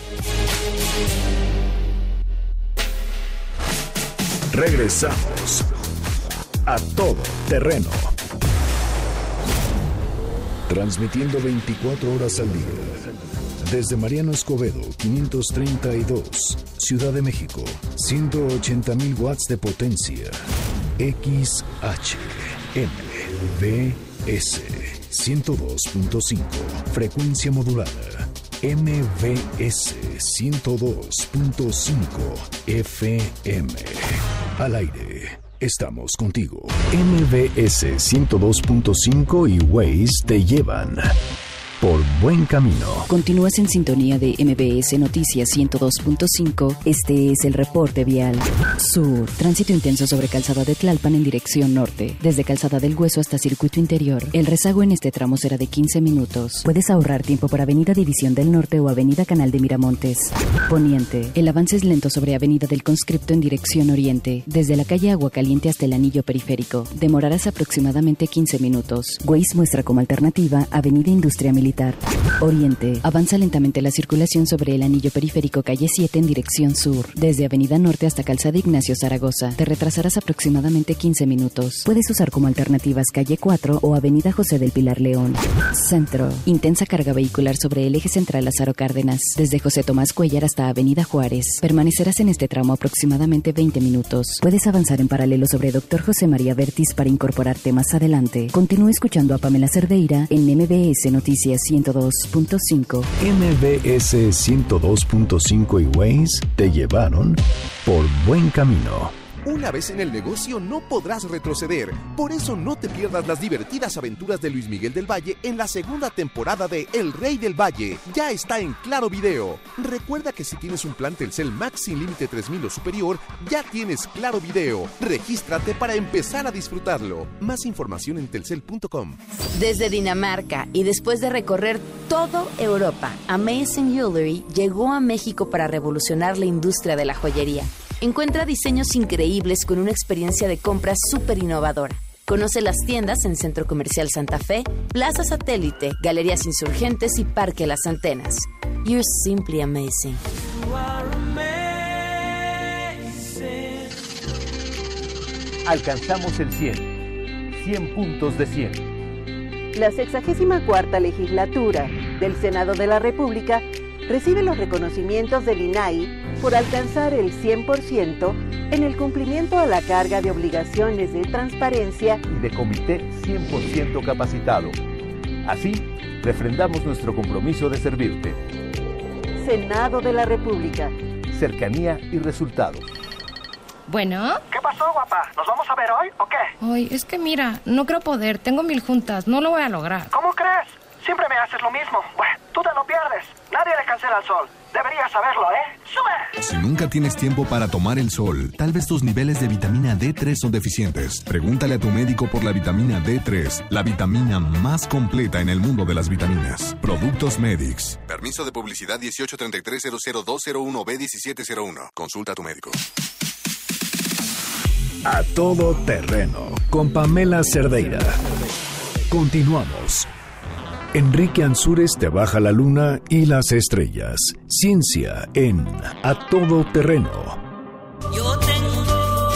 Regresamos a Todo Terreno. Transmitiendo veinticuatro horas al día. Desde Mariano Escobedo, quinientos treinta y dos, Ciudad de México, ciento ochenta mil watts de potencia. X H M V S ciento dos punto cinco, frecuencia modulada. M V S ciento dos punto cinco F M. Al aire, estamos contigo. M V S ciento dos punto cinco y Waze te llevan por buen camino.
Continúas en sintonía de M V S Noticias ciento dos punto cinco. Este es el reporte vial. Sur. Tránsito intenso sobre Calzada de Tlalpan en dirección norte. Desde Calzada del Hueso hasta Circuito Interior. El rezago en este tramo será de quince minutos. Puedes ahorrar tiempo por Avenida División del Norte o Avenida Canal de Miramontes. Poniente. El avance es lento sobre Avenida del Conscripto en dirección oriente. Desde la calle Aguacaliente hasta el anillo periférico. Demorarás aproximadamente quince minutos. Waze muestra como alternativa Avenida Industria Militar. Oriente. Avanza lentamente la circulación sobre el anillo periférico calle siete en dirección sur. Desde Avenida Norte hasta Calzada Ignacio Zaragoza. Te retrasarás aproximadamente quince minutos. Puedes usar como alternativas calle cuatro o Avenida José del Pilar León. Centro. Intensa carga vehicular sobre el eje central Lázaro Cárdenas. Desde José Tomás Cuellar hasta Avenida Juárez. Permanecerás en este tramo aproximadamente veinte minutos. Puedes avanzar en paralelo sobre Doctor José María Bertis para incorporarte más adelante. Continúa escuchando a Pamela Cerdeira en M V S Noticias ciento dos punto cinco.
M V S ciento dos punto cinco y Waze te llevaron por buen camino.
Una vez en el negocio no podrás retroceder. Por eso no te pierdas las divertidas aventuras de Luis Miguel del Valle en la segunda temporada de El Rey del Valle. Ya está en Claro Video. Recuerda que si tienes un plan Telcel Max sin límite tres mil o superior, ya tienes Claro Video. Regístrate para empezar a disfrutarlo. Más información en telcel punto com.
Desde Dinamarca y después de recorrer toda Europa, Amazing Jewelry llegó a México para revolucionar la industria de la joyería. Encuentra diseños increíbles con una experiencia de compra súper innovadora. Conoce las tiendas en Centro Comercial Santa Fe, Plaza Satélite, Galerías Insurgentes y Parque Las Antenas. You're simply amazing.
You are amazing. Alcanzamos el cien. cien puntos de cien.
La sexagésima cuarta legislatura del Senado de la República recibe los reconocimientos del I N A I por alcanzar el cien por ciento en el cumplimiento a la carga de obligaciones de transparencia
y de comité cien por ciento capacitado. Así, refrendamos nuestro compromiso de servirte.
Senado de la República.
Cercanía y resultados.
Bueno.
¿Qué pasó, guapa? ¿Nos vamos a ver hoy o qué?
Ay, es que mira, no creo poder. Tengo mil juntas. No lo voy a lograr.
¿Cómo crees? Siempre me haces lo mismo. Bueno, tú te lo pierdes. Nadie le cancela al sol. Deberías saberlo, ¿eh? ¡Sube!
Si nunca tienes tiempo para tomar el sol, tal vez tus niveles de vitamina D tres son deficientes. Pregúntale a tu médico por la vitamina D tres, la vitamina más completa en el mundo de las vitaminas. Productos Medix.
Permiso de publicidad dieciocho treinta y tres cero cero dos cero uno B diecisiete cero uno. Consulta a tu médico.
A todo terreno con Pamela Cerdeira. Continuamos. Enrique Ansúrez te baja la luna y las estrellas. Ciencia en A Todo Terreno.
Yo tengo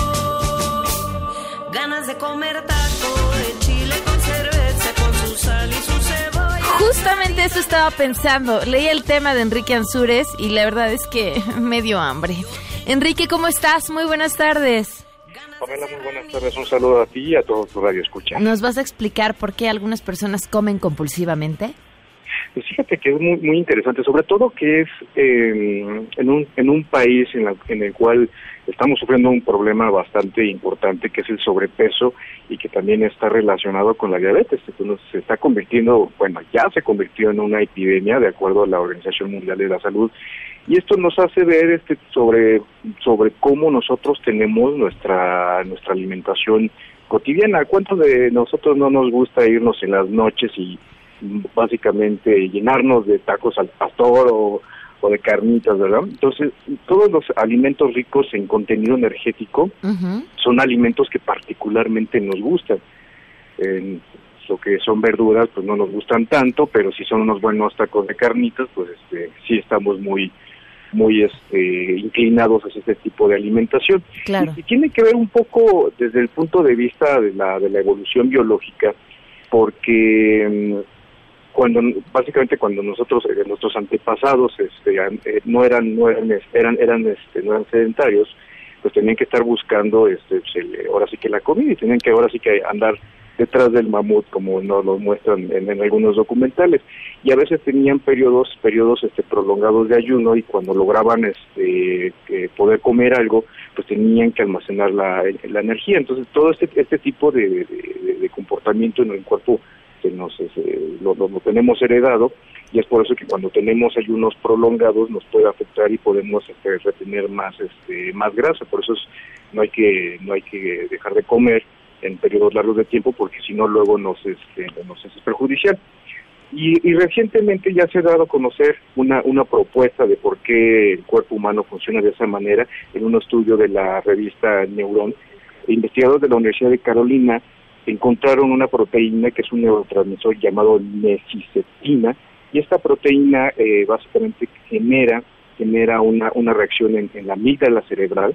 ganas de comer taco de chile con cerveza, con su sal y su cebolla.
Justamente eso estaba pensando. Leí el tema de Enrique Ansúrez y la verdad es que me dio hambre. Enrique, ¿cómo estás? Muy buenas tardes.
Pamela, muy buenas tardes. Un saludo a ti y a todos tu radio escucha.
¿Nos vas a explicar por qué algunas personas comen compulsivamente?
Pues fíjate que es muy muy interesante, sobre todo que es eh, en un en un país en, la, en el cual estamos sufriendo un problema bastante importante, que es el sobrepeso y que también está relacionado con la diabetes. Entonces se está convirtiendo, bueno, ya se convirtió en una epidemia de acuerdo a la Organización Mundial de la Salud. Y esto nos hace ver este sobre sobre cómo nosotros tenemos nuestra nuestra alimentación cotidiana. ¿Cuántos de nosotros no nos gusta irnos en las noches y básicamente llenarnos de tacos al pastor o, o de carnitas, verdad? Entonces, todos los alimentos ricos en contenido energético uh-huh. son alimentos que particularmente nos gustan. En lo que son verduras, pues no nos gustan tanto, pero si son unos buenos tacos de carnitas, pues este sí estamos muy muy este inclinados hacia este tipo de alimentación.
Claro.
Y, y tiene que ver un poco desde el punto de vista de la de la evolución biológica, porque cuando básicamente cuando nosotros eh, nuestros antepasados este eh, no eran no eran eran eran este no eran sedentarios, pues tenían que estar buscando este pues, el, ahora sí que la comida, y tenían que ahora sí que andar detrás del mamut, como nos lo muestran en, en algunos documentales, y a veces tenían periodos periodos este prolongados de ayuno, y cuando lograban este que poder comer algo, pues tenían que almacenar la, la energía. Entonces todo este este tipo de, de, de comportamiento en el cuerpo que nos eh, lo, lo, lo tenemos heredado, y es por eso que cuando tenemos ayunos prolongados nos puede afectar y podemos este, retener más este más grasa. Por eso es, no hay que no hay que dejar de comer en periodos largos de tiempo, porque si no luego nos este, nos es perjudicial. Y, y recientemente ya se ha dado a conocer una una propuesta de por qué el cuerpo humano funciona de esa manera en un estudio de la revista Neuron. Investigadores de la Universidad de Carolina encontraron una proteína que es un neurotransmisor llamado neciceptina, y esta proteína eh, básicamente genera genera una una reacción en, en la amígdala cerebral.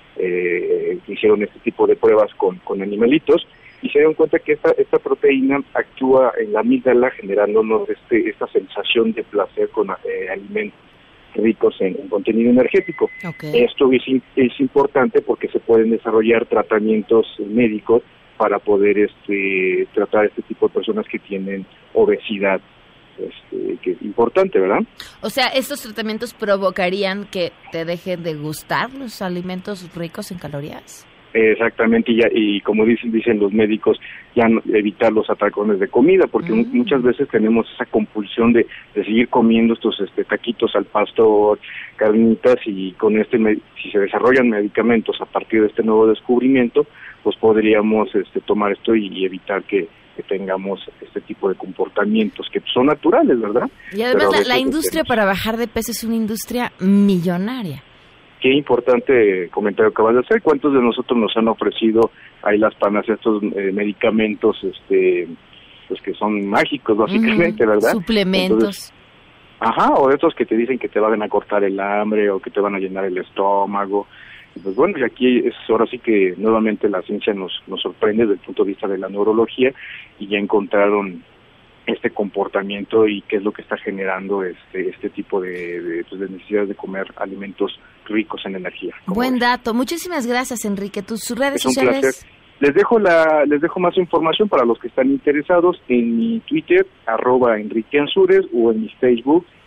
Eh, hicieron este tipo de pruebas con, con animalitos y se dieron cuenta que esta esta proteína actúa en la amígdala, generándonos este esta sensación de placer con eh, alimentos ricos en, en contenido energético. Okay. Esto es, es importante porque se pueden desarrollar tratamientos médicos para poder este tratar este tipo de personas que tienen obesidad. Este, que es importante, ¿verdad?
O sea, ¿estos tratamientos provocarían que te dejen de gustar los alimentos ricos en calorías?
Exactamente, y, ya, y como dicen dicen los médicos, ya no, evitar los atracones de comida, porque mm. muchas veces tenemos esa compulsión de, de seguir comiendo estos este, taquitos al pastor, carnitas, y con este si se desarrollan medicamentos a partir de este nuevo descubrimiento, pues podríamos este, tomar esto y, y evitar que que tengamos este tipo de comportamientos que son naturales, ¿verdad?
Y además la, la industria para bajar de peso es una industria millonaria.
Qué importante comentario acabas de hacer. ¿Cuántos de nosotros nos han ofrecido ahí las panaceas, estos eh, medicamentos este pues que son mágicos básicamente, uh-huh. ¿verdad?
Suplementos. Entonces,
ajá, o estos que te dicen que te van a cortar el hambre o que te van a llenar el estómago. Pues bueno, y aquí es ahora sí que nuevamente la ciencia nos nos sorprende desde el punto de vista de la neurología, y ya encontraron este comportamiento y qué es lo que está generando este este tipo de, de, pues de necesidad de comer alimentos ricos en energía.
Buen dato. Muchísimas gracias, Enrique. Tus redes
es un
sociales.
Placer. Les dejo la les dejo más información para los que están interesados en mi Twitter arroba Enrique Ansúrez, o en mi Facebook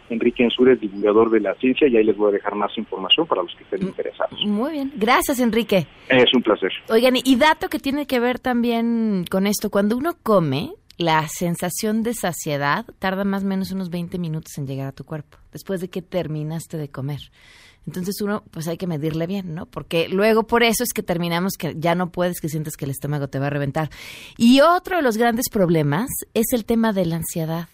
Enrique Ansúrez, divulgador de la ciencia, y ahí les voy a dejar más información para los que estén interesados.
Muy bien, gracias Enrique.
Es un placer.
Oigan, y dato que tiene que ver también con esto, cuando uno come, la sensación de saciedad tarda más o menos unos veinte minutos en llegar a tu cuerpo, después de que terminaste de comer. Entonces uno, pues hay que medirle bien, ¿no? Porque luego por eso es que terminamos que ya no puedes, que sientes que el estómago te va a reventar. Y otro de los grandes problemas es el tema de la ansiedad.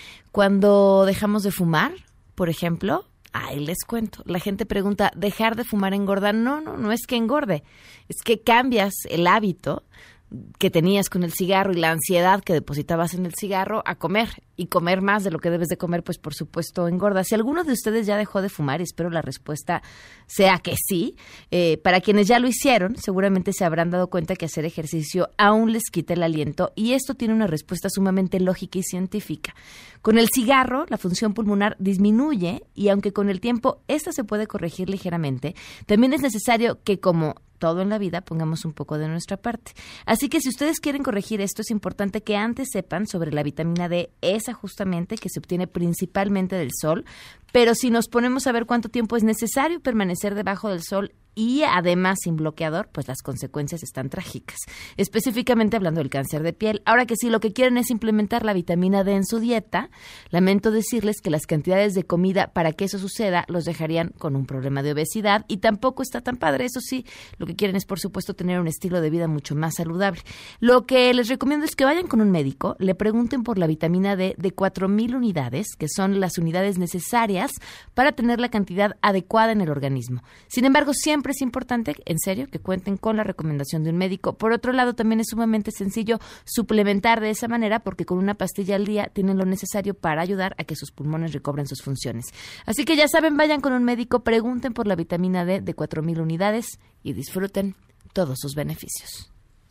Cuando dejamos de fumar, por ejemplo, ahí les cuento, la gente pregunta, ¿dejar de fumar engorda? No, no, no es que engorde, es que cambias el hábito que tenías con el cigarro y la ansiedad que depositabas en el cigarro a comer, y comer más de lo que debes de comer, pues por supuesto engorda. Si alguno de ustedes ya dejó de fumar, y espero la respuesta sea que sí, eh, para quienes ya lo hicieron, seguramente se habrán dado cuenta que hacer ejercicio aún les quita el aliento, y esto tiene una respuesta sumamente lógica y científica. Con el cigarro, la función pulmonar disminuye, y aunque con el tiempo esta se puede corregir ligeramente, también es necesario que, como todo en la vida, pongamos un poco de nuestra parte. Así que si ustedes quieren corregir esto, es importante que antes sepan sobre la vitamina D, esa justamente que se obtiene principalmente del sol, pero si nos ponemos a ver cuánto tiempo es necesario permanecer debajo del sol y además sin bloqueador, pues las consecuencias están trágicas, específicamente hablando del cáncer de piel. Ahora que si lo que quieren es implementar la vitamina D en su dieta, lamento decirles que las cantidades de comida para que eso suceda los dejarían con un problema de obesidad, y tampoco está tan padre. Eso sí, lo que quieren es, por supuesto, tener un estilo de vida mucho más saludable. Lo que les recomiendo es que vayan con un médico, le pregunten por la vitamina D de cuatro mil unidades, que son las unidades necesarias para tener la cantidad adecuada en el organismo. Sin embargo, siempre es importante, en serio, que cuenten con la recomendación de un médico. Por otro lado, también es sumamente sencillo suplementar de esa manera, porque con una pastilla al día tienen lo necesario para ayudar a que sus pulmones recobren sus funciones. Así que ya saben, vayan con un médico, pregunten por la vitamina D de cuatro mil unidades y disfruten todos sus beneficios.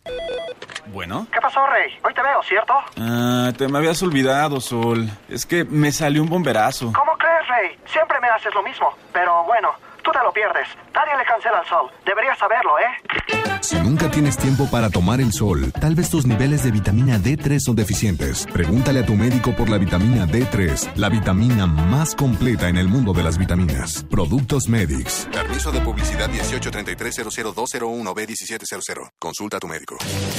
Bueno.
¿Qué pasó, Rey? Hoy te veo, ¿cierto?
Ah, te me habías olvidado, Sol. Es que me salió un bomberazo.
¿Cómo crees, Rey? Siempre me haces lo mismo. Pero bueno, tú te lo pierdes. Nadie le cancela el sol. Deberías saberlo, ¿eh?
Si nunca tienes tiempo para tomar el sol, tal vez tus niveles de vitamina D tres son deficientes. Pregúntale a tu médico por la vitamina D tres, la vitamina más completa en el mundo de las vitaminas. Productos Medix.
Permiso de publicidad dieciocho treinta y tres cero cero dos cero uno B diecisiete cero cero. Consulta a tu médico.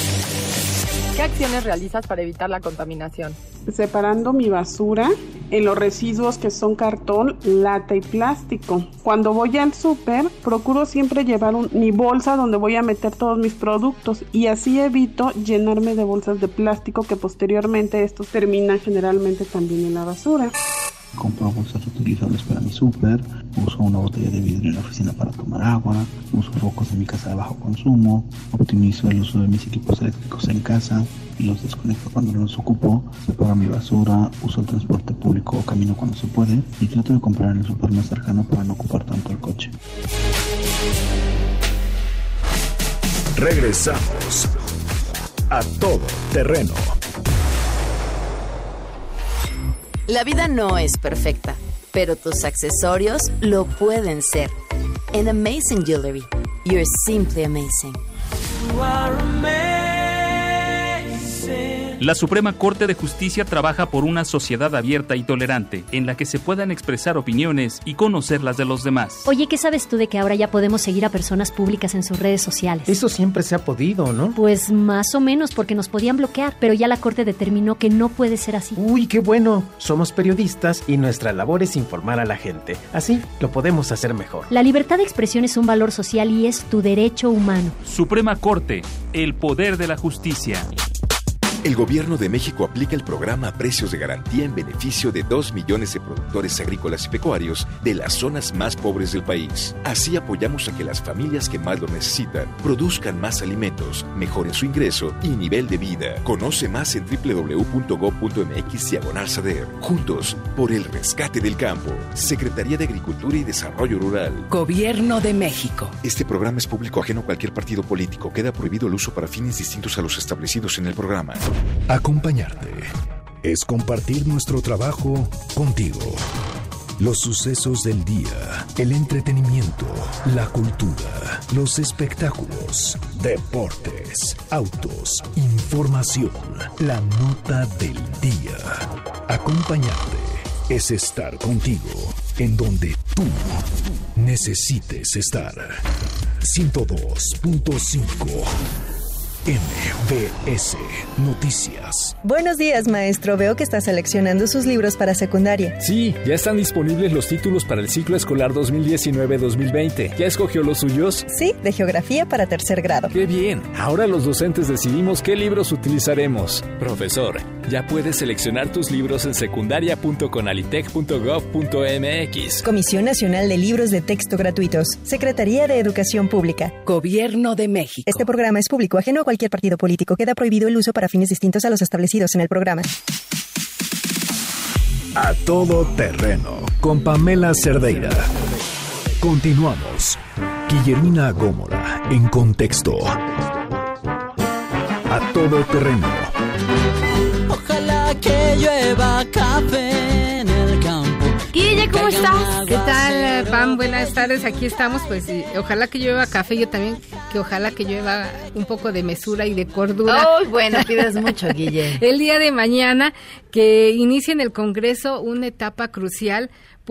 ¿Qué acciones realizas para evitar la contaminación?
Separando mi basura en los residuos que son cartón, lata y plástico. Cuando voy al súper, procuro siempre llevar un, mi bolsa donde voy a meter todos mis productos, y así evito llenarme de bolsas de plástico, que posteriormente estos terminan generalmente también en la basura.
Compro bolsas reutilizables para mi súper, uso una botella de vidrio en la oficina para tomar agua, uso focos en mi casa de bajo consumo, optimizo el uso de mis equipos eléctricos en casa y los desconecto cuando no los ocupo, separo mi basura, uso el transporte público o camino cuando se puede, y trato de comprar en el súper más cercano para no ocupar tanto el coche.
Regresamos a Todo Terreno.
La vida no es perfecta, pero tus accesorios lo pueden ser. En Amazing Jewelry, you're simply amazing.
You are amazing.
La Suprema Corte de Justicia trabaja por una sociedad abierta y tolerante, en la que se puedan expresar opiniones y conocer las de los demás.
Oye, ¿qué sabes tú de que ahora ya podemos seguir a personas públicas en sus redes sociales?
Eso siempre se ha podido, ¿no?
Pues más o menos, porque nos podían bloquear, pero ya la Corte determinó que no puede ser así.
Uy, qué bueno. Somos periodistas y nuestra labor es informar a la gente. Así lo podemos hacer mejor.
La libertad de expresión es un valor social y es tu derecho humano.
Suprema Corte, el poder de la justicia.
El Gobierno de México aplica el programa Precios de Garantía en beneficio de dos millones de productores agrícolas y pecuarios de las zonas más pobres del país. Así apoyamos a que las familias que más lo necesitan produzcan más alimentos, mejoren su ingreso y nivel de vida. Conoce más en doble u doble u doble u punto gob punto eme equis diagonal SADER. Juntos, por el rescate del campo. Secretaría de Agricultura y Desarrollo Rural.
Gobierno de México.
Este programa es público ajeno a cualquier partido político. Queda prohibido el uso para fines distintos a los establecidos en el programa.
Acompañarte es compartir nuestro trabajo contigo. Los sucesos del día, el entretenimiento, la cultura, los espectáculos, deportes, autos, información, la nota del día. Acompañarte es estar contigo en donde tú necesites estar. ciento dos punto cinco M B S Noticias.
Buenos días, maestro. Veo que está seleccionando sus libros para secundaria.
Sí, ya están disponibles los títulos para el ciclo escolar dos mil diecinueve dos mil veinte. ¿Ya escogió los suyos?
Sí, de geografía para tercer grado.
¡Qué bien! Ahora los docentes decidimos qué libros utilizaremos. Profesor, ya puedes seleccionar tus libros en secundaria punto conalitec punto gov punto m x.
Comisión Nacional de Libros de Texto Gratuitos. Secretaría de Educación Pública.
Gobierno de México.
Este programa es público, ajeno a cualquier partido político. Queda prohibido el uso para fines distintos a los establecidos en el programa.
A todo terreno con Pamela Cerdeira. Continuamos. Guillermina Gómora en contexto. A todo terreno.
Ojalá que llueva café en el campo.
Guille, ¿cómo estás?
¿Qué tal, Pam? Buenas tardes, aquí estamos, pues y ojalá que llueva café, yo también, que ojalá que llueva un poco de mesura y de cordura.
Oh, bueno, pides mucho, Guille.
El día de mañana, que inicie en el Congreso una etapa crucial,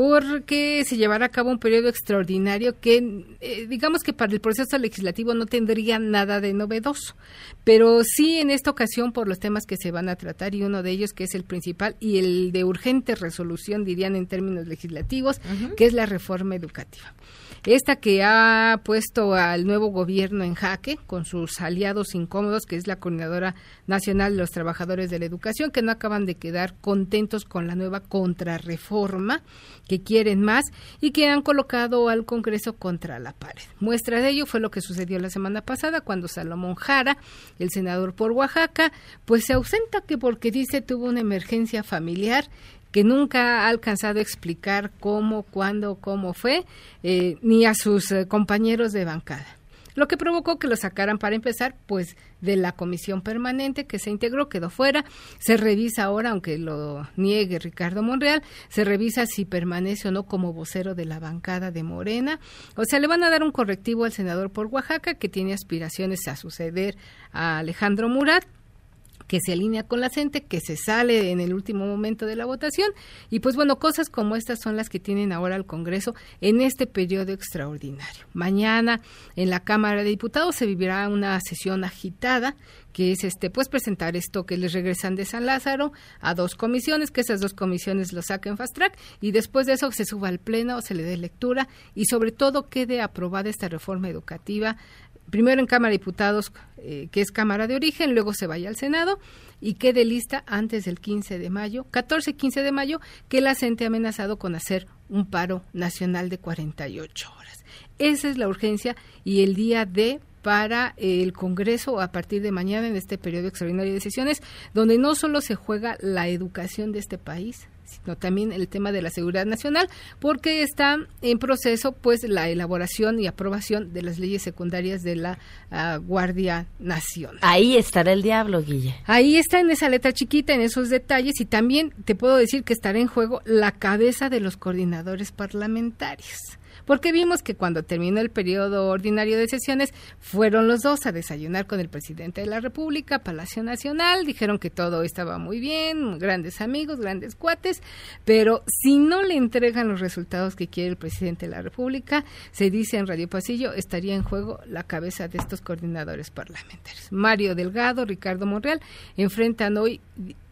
porque se llevará a cabo un periodo extraordinario que, eh, digamos que para el proceso legislativo no tendría nada de novedoso, pero sí en esta ocasión por los temas que se van a tratar, y uno de ellos que es el principal y el de urgente resolución, dirían en términos legislativos, uh-huh. que es la reforma educativa. Esta que ha puesto al nuevo gobierno en jaque con sus aliados incómodos, que es la Coordinadora Nacional de los Trabajadores de la Educación, que no acaban de quedar contentos con la nueva contrarreforma, que quieren más y que han colocado al Congreso contra la pared. Muestra de ello fue lo que sucedió la semana pasada cuando Salomón Jara, el senador por Oaxaca, pues se ausenta que porque dice tuvo una emergencia familiar que nunca ha alcanzado a explicar cómo, cuándo, cómo fue, eh, ni a sus eh, compañeros de bancada. Lo que provocó que lo sacaran, para empezar, pues de la comisión permanente que se integró, quedó fuera. Se revisa ahora, aunque lo niegue Ricardo Monreal, se revisa si permanece o no como vocero de la bancada de Morena. O sea, le van a dar un correctivo al senador por Oaxaca, que tiene aspiraciones a suceder a Alejandro Murat, que se alinea con la gente, que se sale en el último momento de la votación, y pues bueno, cosas como estas son las que tienen ahora el Congreso en este periodo extraordinario. Mañana en la Cámara de Diputados se vivirá una sesión agitada, que es este pues presentar esto que les regresan de San Lázaro a dos comisiones, que esas dos comisiones lo saquen fast track, y después de eso se suba al Pleno, se le dé lectura, y sobre todo quede aprobada esta reforma educativa, primero en Cámara de Diputados, eh, que es Cámara de Origen, luego se vaya al Senado y quede lista antes del quince de mayo, catorce quince de mayo, que la CENTE ha amenazado con hacer un paro nacional de cuarenta y ocho horas. Esa es la urgencia y el día de para el Congreso a partir de mañana en este periodo extraordinario de sesiones, donde no solo se juega la educación de este país, sino también el tema de la seguridad nacional, porque está en proceso pues la elaboración y aprobación de las leyes secundarias de la uh, Guardia Nacional.
Ahí estará el diablo, Guille.
Ahí está, en esa letra chiquita, en esos detalles, y también te puedo decir que estará en juego la cabeza de los coordinadores parlamentarios. Porque vimos que cuando terminó el periodo ordinario de sesiones, fueron los dos a desayunar con el presidente de la República, Palacio Nacional, dijeron que todo estaba muy bien, grandes amigos, grandes cuates, pero si no le entregan los resultados que quiere el presidente de la República, se dice en Radio Pasillo, estaría en juego la cabeza de estos coordinadores parlamentarios. Mario Delgado, Ricardo Monreal, enfrentan hoy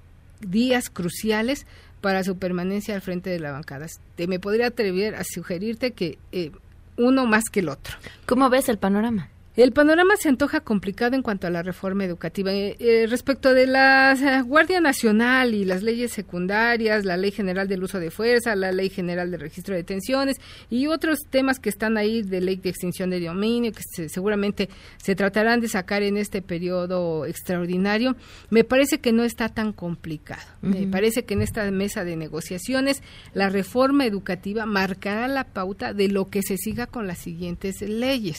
días cruciales para su permanencia al frente de la bancada. Te me podría atrever a sugerirte que eh, uno más que el otro.
¿Cómo ves el panorama?
El panorama se antoja complicado en cuanto a la reforma educativa. Eh, eh, respecto de la eh, Guardia Nacional y las leyes secundarias, la Ley General del Uso de Fuerza, la Ley General de Registro de Detenciones y otros temas que están ahí de Ley de Extinción de Dominio, que se, seguramente se tratarán de sacar en este periodo extraordinario, me parece que no está tan complicado. Uh-huh. Me parece que en esta mesa de negociaciones la reforma educativa marcará la pauta de lo que se siga con las siguientes leyes.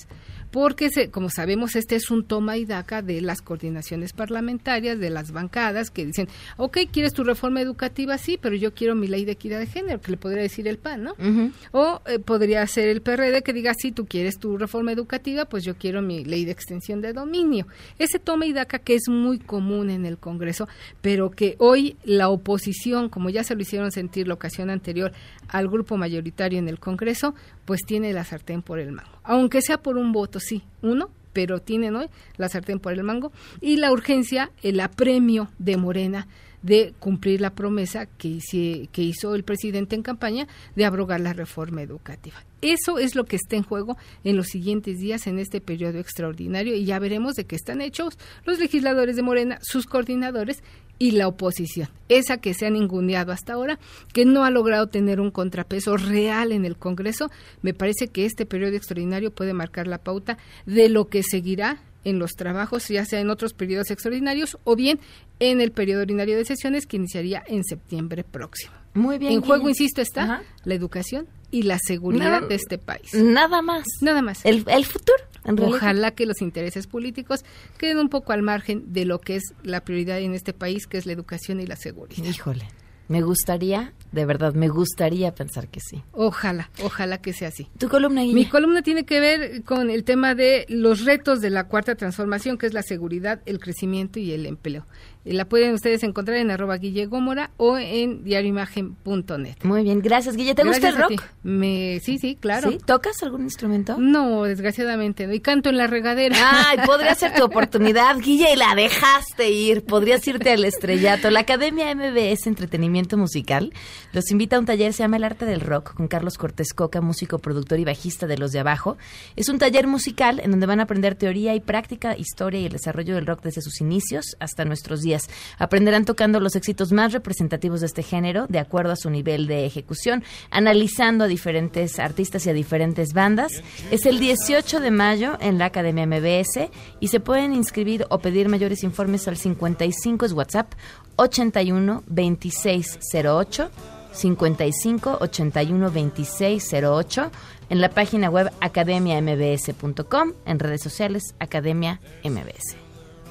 porque se, como sabemos, este es un toma y daca de las coordinaciones parlamentarias, de las bancadas que dicen, ok, ¿quieres tu reforma educativa? Sí, pero yo quiero mi ley de equidad de género, que le podría decir el P A N, ¿no? Uh-huh. O eh, podría ser el P R D que diga, sí, tú quieres tu reforma educativa, pues yo quiero mi ley de extensión de dominio. Ese toma y daca que es muy común en el Congreso, pero que hoy la oposición, como ya se lo hicieron sentir la ocasión anterior al grupo mayoritario en el Congreso, pues tiene la sartén por el mango. Aunque sea por un voto, sí, uno, pero tienen hoy la sartén por el mango y la urgencia, el apremio de Morena de cumplir la promesa que, hice, que hizo el presidente en campaña de abrogar la reforma educativa. Eso es lo que está en juego en los siguientes días en este periodo extraordinario y ya veremos de qué están hechos los legisladores de Morena, sus coordinadores y la oposición, esa que se han ninguneado hasta ahora, que no ha logrado tener un contrapeso real en el Congreso. Me parece que este periodo extraordinario puede marcar la pauta de lo que seguirá en los trabajos, ya sea en otros periodos extraordinarios o bien en el periodo ordinario de sesiones que iniciaría en septiembre próximo.
Muy bien.
En juego,
Guille.
insisto, está Ajá. la educación y la seguridad nada, de este país.
Nada más.
Nada más.
El, el futuro. En
Ojalá que los intereses políticos queden un poco al margen de lo que es la prioridad en este país, que es la educación y la seguridad.
Híjole, me gustaría, de verdad, me gustaría pensar que sí.
Ojalá, ojalá que sea así.
¿Tu columna, Guille?
Mi columna tiene que ver con el tema de los retos de la cuarta transformación, que es la seguridad, el crecimiento y el empleo. La pueden ustedes encontrar en arroba Guille Gómora o en diarioimagen punto net.
Muy bien, gracias, Guille. ¿Te
gracias
gusta el rock?
Me, sí, sí, claro.
¿Sí? ¿Tocas algún instrumento?
No, desgraciadamente no. Y canto en la regadera.
Ay, podría ser tu oportunidad, Guille, y la dejaste ir. Podrías irte al estrellato. La Academia M B S Entretenimiento Musical los invita a un taller, se llama El Arte del Rock, con Carlos Cortés Coca, músico, productor y bajista de Los de Abajo. Es un taller musical en donde van a aprender teoría y práctica, historia y el desarrollo del rock desde sus inicios hasta nuestros días. Aprenderán tocando los éxitos más representativos de este género, de acuerdo a su nivel de ejecución, analizando a diferentes artistas y a diferentes bandas. Es el dieciocho de mayo en la Academia M B S y se pueden inscribir o pedir mayores informes al cincuenta y cinco, es WhatsApp, ochenta y uno, veintiséis cero ocho, cincuenta y cinco, ochenta y uno, veintiséis cero ocho, en la página web academia m b s punto com, en redes sociales Academia M B S.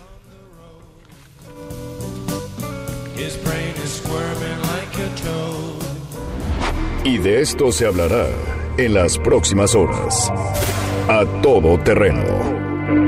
Y de esto se hablará en las próximas horas. A todo terreno.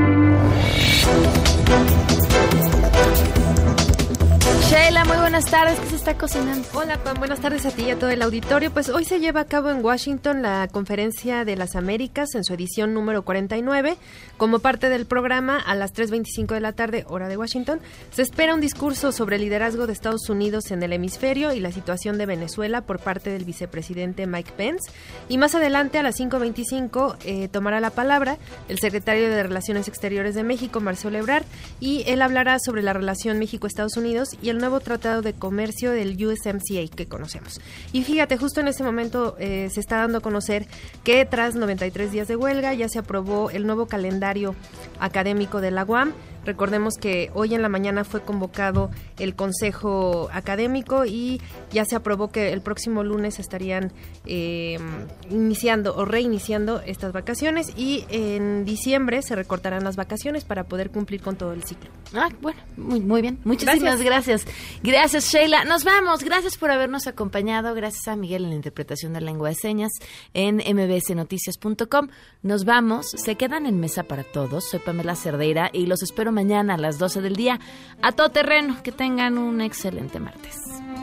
Sheila, muy buenas tardes. ¿Qué se está cocinando?
Hola, Pam. Buenas tardes a ti y a todo el auditorio. Pues hoy se lleva a cabo en Washington la Conferencia de las Américas en su edición número cuarenta y nueve. Como parte del programa, a las tres veinticinco de la tarde, hora de Washington, se espera un discurso sobre el liderazgo de Estados Unidos en el hemisferio y la situación de Venezuela por parte del vicepresidente Mike Pence. Y más adelante, a las cinco veinticinco, eh, tomará la palabra el secretario de Relaciones Exteriores de México, Marcelo Ebrard, y él hablará sobre la relación México-Estados Unidos y el nuevo tratado de comercio del U S M C A que conocemos. Y fíjate, justo en este momento eh, se está dando a conocer que tras noventa y tres días de huelga ya se aprobó el nuevo calendario académico de la U A M. Recordemos que hoy en la mañana fue convocado el Consejo Académico y ya se aprobó que el próximo lunes estarían eh, iniciando o reiniciando estas vacaciones y en diciembre se recortarán las vacaciones para poder cumplir con todo el ciclo.
Ah, bueno, muy, muy bien. Muchísimas gracias. gracias. Gracias, Sheila. Nos vamos. Gracias por habernos acompañado. Gracias a Miguel en la interpretación de lengua de señas en m b s noticias punto com. Nos vamos. Se quedan en Mesa para Todos. Soy Pamela Cerdeira y los espero mañana a las doce del día. A todo terreno. Que tengan un excelente martes.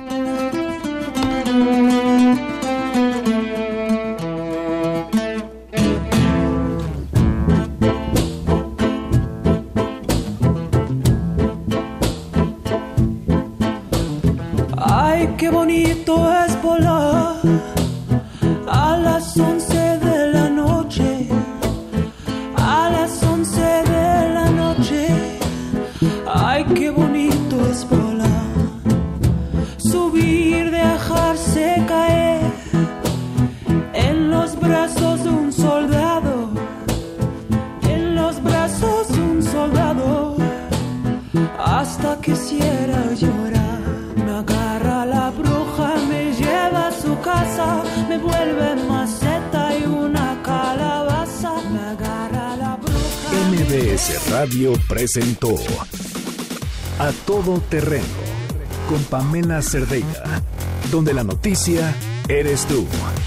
Ay, qué bonito es volar a las once de la noche, a las once de la noche. Ay, qué bonito es volar, subir, dejarse caer en los brazos de un soldado, en los brazos de un soldado, hasta quisiera llorar. Me agarra la bruja, me lleva a su casa
B C Radio presentó A Todo Terreno con Pamela Cerdeira, donde la noticia eres tú.